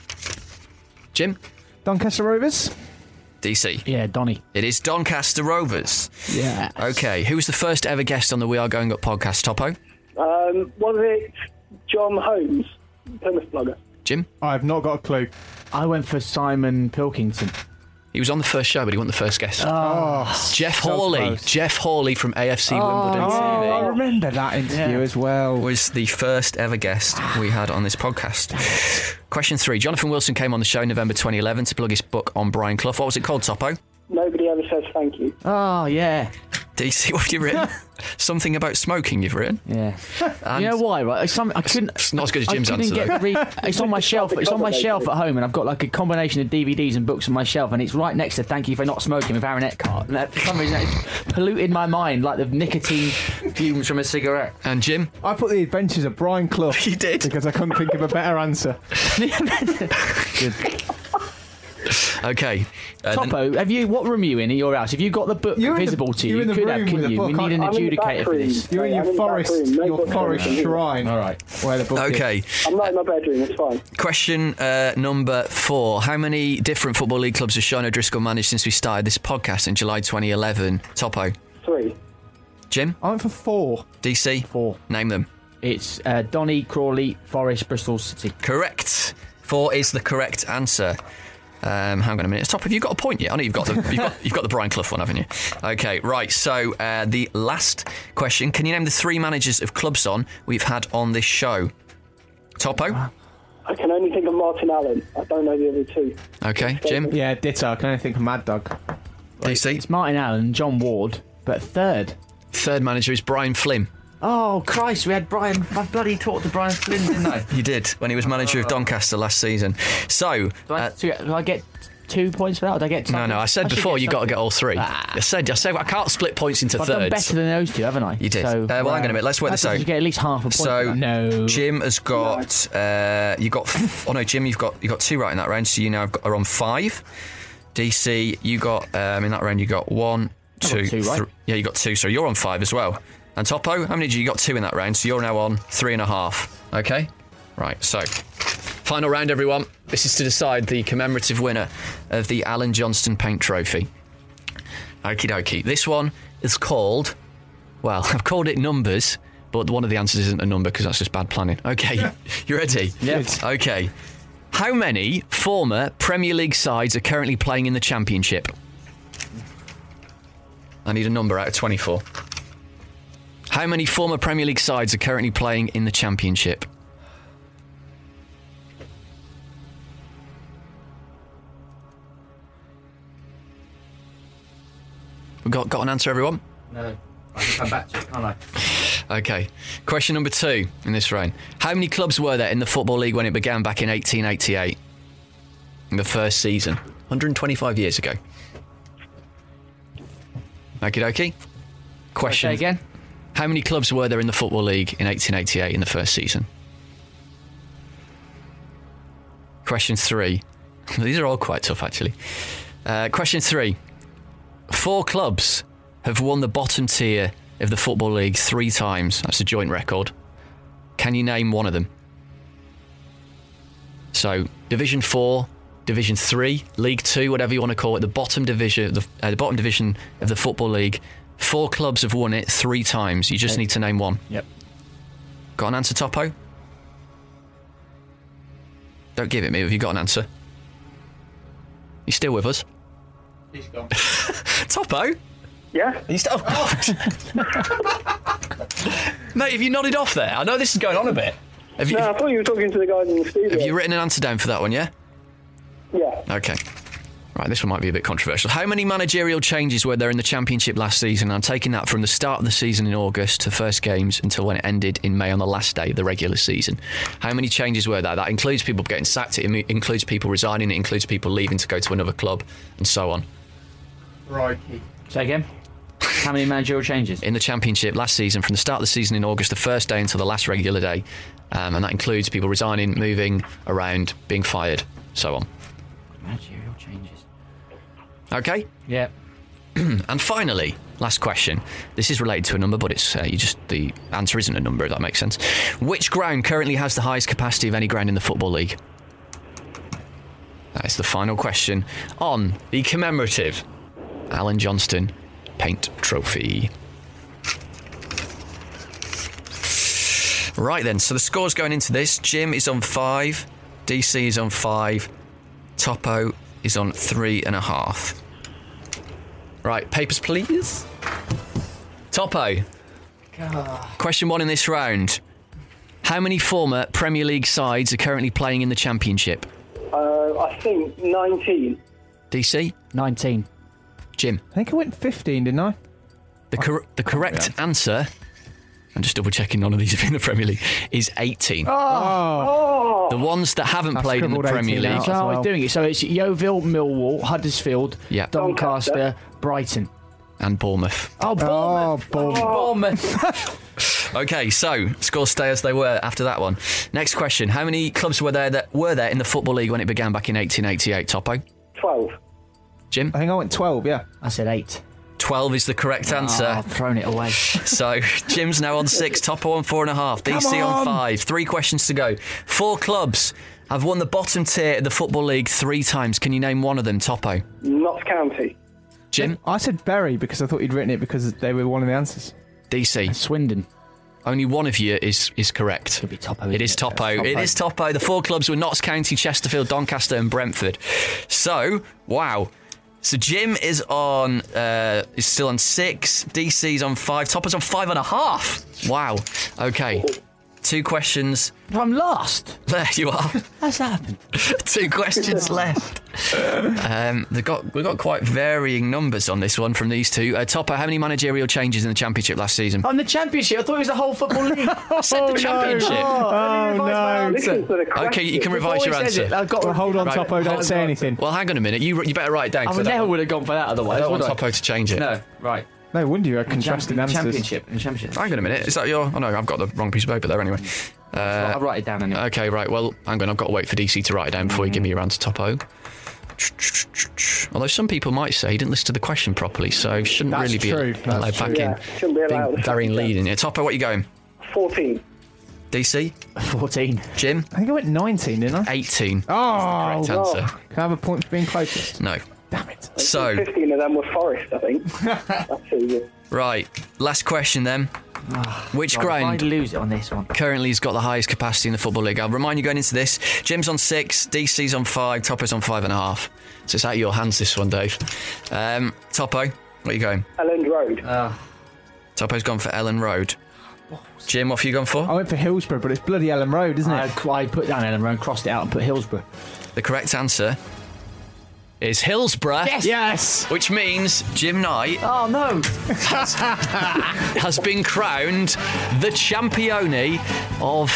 Jim? Doncaster Rovers? DC? Yeah, Donny. It is Doncaster Rovers. Yeah. Okay, who was the first ever guest on the We Are Going Up podcast, Topo? Was it John Holmes, Plymouth blogger? Jim? I've not got a clue. I went for Simon Pilkington. He was on the first show, but he wasn't the first guest. Jeff so Hawley. close. Jeff Hawley from AFC Wimbledon TV. I remember that interview as well. Was the first ever guest we had on this podcast. Question 3. Jonathan Wilson came on the show in November 2011 to plug his book on Brian Clough. What was it called, Topo? Nobody ever says thank you. Oh, yeah. DC, what have you written? Something about smoking you've written? Yeah. And you know why, right? I couldn't... It's not as good as Jim's I couldn't answer, get it's on my shelf. It's on my shelf at home, and I've got like a combination of DVDs and books on my shelf, and it's right next to "Thank You for Not Smoking" with Aaron Eckhart. And that, for some reason, it's polluted my mind like the nicotine fumes from a cigarette. And Jim? I put The Adventures of Brian Clough. You did? Because I couldn't think of a better answer. Good. Okay. Topo, what room are you in at your house? Have you got the book visible to you? You're in the could room have, with couldn't the you? book. We need an adjudicator for this. You're in your forest shrine. All right. Where the book Okay. I'm not in my bedroom, it's fine. Question number 4. How many different Football League clubs has Sean O'Driscoll managed since we started this podcast in July 2011? Topo? 3. Jim? I went for 4. DC? 4. Name them. It's Donny, Crawley, Forest, Bristol City. Correct. 4 is the correct answer. Hang on a minute. Top, have you got a point yet? I know you've got the Brian Clough one, haven't you? Okay, right. So the last question: can you name the 3 managers of clubs we've had on this show? Topo? I can only think of Martin Allen. I don't know the other 2. Okay, Jim? Yeah, ditto. I can only think of Mad Dog. DC? It's Martin Allen, John Ward, but third manager is Brian Flynn. Oh, Christ, we had Brian... I bloody talked to Brian Flynn, didn't I? You did, when he was manager of Doncaster last season. So... Do I get 2 points for that, or do I get 2? No, I said before you've got to get all 3. I said I can't split points into thirds. I've done better than those 2, haven't I? You did. Well, hang on a minute, let's work this out. You get at least half a point. So, no. Jim has got... you got... Oh, no, Jim, you've got 2 right in that round, so you now are on 5. DC, you got... in that round, you got 1, 2, 3... Right? Yeah, you got 2, so you're on 5 as well. And Topo, how many did you got? 2 in that round, so you're now on 3.5. Okay? Right, so... Final round, everyone. This is to decide the commemorative winner of the Alan Johnston Paint Trophy. Okie dokie. This one is called... Well, I've called it numbers, but one of the answers isn't a number because that's just bad planning. Okay, you ready? Yes. Okay. How many former Premier League sides are currently playing in the Championship? I need a number out of 24. How many former Premier League sides are currently playing in the Championship? We've got an answer, everyone? No. I can come back to it, can't I? Okay. Question number 2 in this round. How many clubs were there in the Football League when it began back in 1888? In the first season. 125 years ago. Okie dokie. Question. Say again? How many clubs were there in the Football League in 1888 in the first season? Question 3. These are all quite tough, actually. Question 3. 4 clubs have won the bottom tier of the Football League 3 times. That's a joint record. Can you name one of them? So, Division 4, Division 3, League 2, whatever you want to call it, the bottom division, the bottom division of the Football League. 4 clubs have won it 3 times. You just need to name one. Yep. Got an answer, Topo? Don't give it me if you've got an answer. You still with us? He's gone. Topo? Yeah? Are you still... Mate, have you nodded off there? I know this is going on a bit. I thought you were talking to the guys in the studio. Have you written an answer down for that one, yeah? Yeah. Okay. Right, this one might be a bit controversial. How many managerial changes were there in the Championship last season? I'm taking that from the start of the season in August to first games until when it ended in May on the last day of the regular season. How many changes were there? That includes people getting sacked, it includes people resigning, it includes people leaving to go to another club, and so on. Right. Say again? How many managerial changes? In the Championship last season, from the start of the season in August, the first day until the last regular day. And that includes people resigning, moving around, being fired, so on. Managerial changes. Okay? Yeah. And finally, last question. This is related to a number, but it's the answer isn't a number, if that makes sense. Which ground currently has the highest capacity of any ground in the Football League? That is the final question on the commemorative Alan Johnston Paint Trophy. Right then, so the scores going into this. Jim is on 5, DC is on 5, Topo is on 3.5. Right, papers please. Topo. Question 1 in this round. How many former Premier League sides are currently playing in the Championship? I think 19. DC? 19. Jim? I think I went 15, didn't I? The correct answer, I'm just double checking none of these have been in the Premier League, is 18. Oh! The ones that haven't played in the Premier League. So how are we doing it? So it's Yeovil, Millwall, Huddersfield, Doncaster, Brighton. And Bournemouth. Oh, Bournemouth. Bournemouth. Okay, so scores stay as they were after that one. Next question. How many clubs were there in the Football League when it began back in 1888, Topo? 12. Jim? I think I went 12, yeah. I said 8. 12 is the correct answer. I've thrown it away. So, Jim's now on 6, Topo on 4.5, DC on 5. 3 questions to go. 4 clubs have won the bottom tier of the Football League 3 times. Can you name one of them, Topo? Notts County. Jim? I said Bury because I thought you'd written it because they were one of the answers. DC? Swindon. Only one of you is correct. Could be Topo. It is Topo. It is Topo. The 4 clubs were Notts County, Chesterfield, Doncaster and Brentford. So, wow. So Jim is still on 6. DC's on 5. Topper's on 5.5. Wow. Okay. 2 questions. I'm lost. There you are. How's that happened? 2 questions left. We've got quite varying numbers on this one from these two. Topper, how many managerial changes in the Championship last season? On the Championship? I thought it was the whole Football League. I said the Championship. No. Okay, you can revise your answer. I've got hold on, Topo, don't say anything. Well, hang on a minute. You better write it down. I never would have gone for that otherwise. I don't want Topo to change it. No, right. No wonder you had contrasting answers. Championship. Hang on a minute. Is that your... Oh, no, I've got the wrong piece of paper there anyway. I'll write it down anyway. Okay, right. Well, hang on. I've got to wait for DC to write it down before you give me your answer, Topo. Although some people might say he didn't listen to the question properly, so shouldn't That's really true. be allowed back in. Shouldn't be allowed. Very leading. Yeah, Topo, what are you going? 14. DC? 14. Jim? I think I went 19, didn't I? 18. Oh, Correct answer. Can I have a point for being closest? No. Damn it. So 15 of them were Forest, I think. That's easy. right, last question then. Which ground I'd lose it on this one. currently has got the highest capacity in the Football League? I'll remind you going into this, Jim's on 6, DC's on 5, Toppo's on 5.5. So it's out of your hands this one, Dave. Toppo, where are you going? Elland Road. Toppo's gone for Ellen Road. Jim, what have you gone for? I went for Hillsborough, but it's bloody Ellen Road, isn't it? I put down Ellen Road, crossed it out and put Hillsborough. The correct answer is Hillsborough. Yes! Which means Jim Knight Oh, no. has been crowned the champione of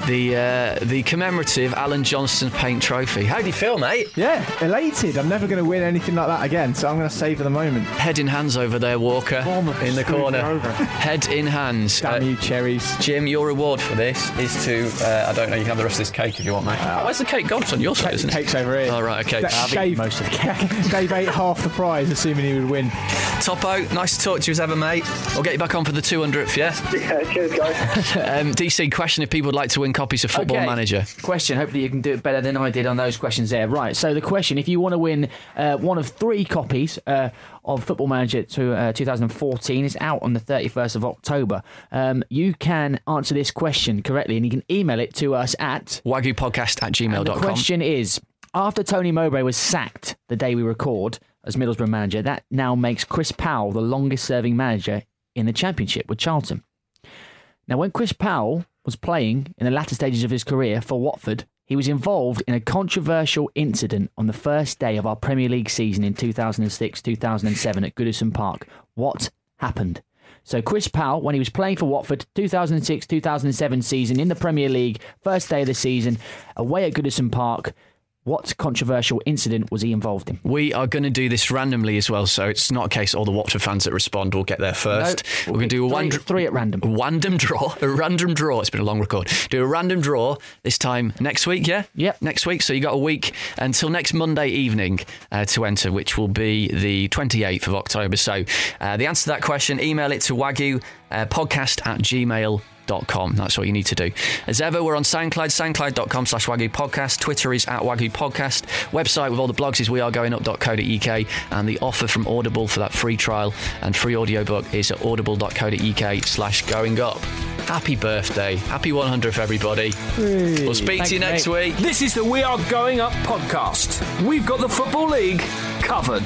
the commemorative Alan Johnston Paint Trophy. How do you feel, mate? Yeah, elated. I'm never going to win anything like that again, so I'm going to savour the moment. Head in hands over there, Walker, in the corner. Head in hands. Damn you, cherries. Jim, your reward for this is to, I don't know, you can have the rest of this cake if you want, mate. Where's the cake gone? It's on your side, isn't it? Cake's over here. Oh, right, okay. Dave, most of the cake. Dave ate half the prize, assuming he would win. Toppo, nice to talk to you as ever, mate. I'll get you back on for the 200th, yeah? Yeah, cheers, guys. DC, question if people would like to win copies of Football Manager. Question, hopefully you can do it better than I did on those questions there. Right, so the question, if you want to win one of 3 copies of Football Manager to 2014, is out on the 31st of October. You can answer this question correctly and you can email it to us at wagyupodcast@gmail.com. The question is, after Tony Mowbray was sacked the day we record as Middlesbrough manager, that now makes Chris Powell the longest serving manager in the Championship with Charlton. Now, when Chris Powell was playing in the latter stages of his career for Watford, he was involved in a controversial incident on the first day of our Premier League season in 2006-2007 at Goodison Park. What happened? So Chris Powell, when he was playing for Watford, 2006-2007 season in the Premier League, first day of the season, away at Goodison Park, what controversial incident was he involved in? We are going to do this randomly as well, so it's not a case all the Watford fans that respond will get there first. No, we're going to do three at random. A random draw. It's been a long record. Do a random draw this time next week, yeah? Yep. Next week, so you got a week until next Monday evening to enter, which will be the 28th of October. So the answer to that question, email it to wagyupodcast@gmail.com. That's what you need to do. As ever, we're on SoundCloud, soundcloud.com/WagyuPodcast. Twitter is @WagyuPodcast. Website with all the blogs is wearegoingup.co.uk, and the offer from Audible for that free trial and free audiobook is at audible.co.uk/goingup. Happy birthday. Happy 100th, everybody. Hey. We'll speak to you next week. This is the We Are Going Up podcast. We've got the Football League covered.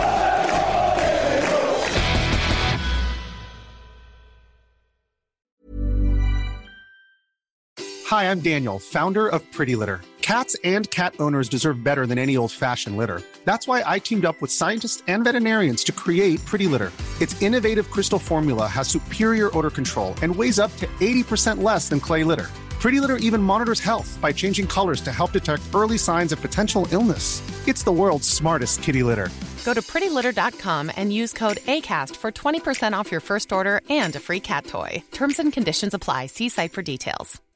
Hi, I'm Daniel, founder of Pretty Litter. Cats and cat owners deserve better than any old-fashioned litter. That's why I teamed up with scientists and veterinarians to create Pretty Litter. Its innovative crystal formula has superior odor control and weighs up to 80% less than clay litter. Pretty Litter even monitors health by changing colors to help detect early signs of potential illness. It's the world's smartest kitty litter. Go to prettylitter.com and use code ACAST for 20% off your first order and a free cat toy. Terms and conditions apply. See site for details.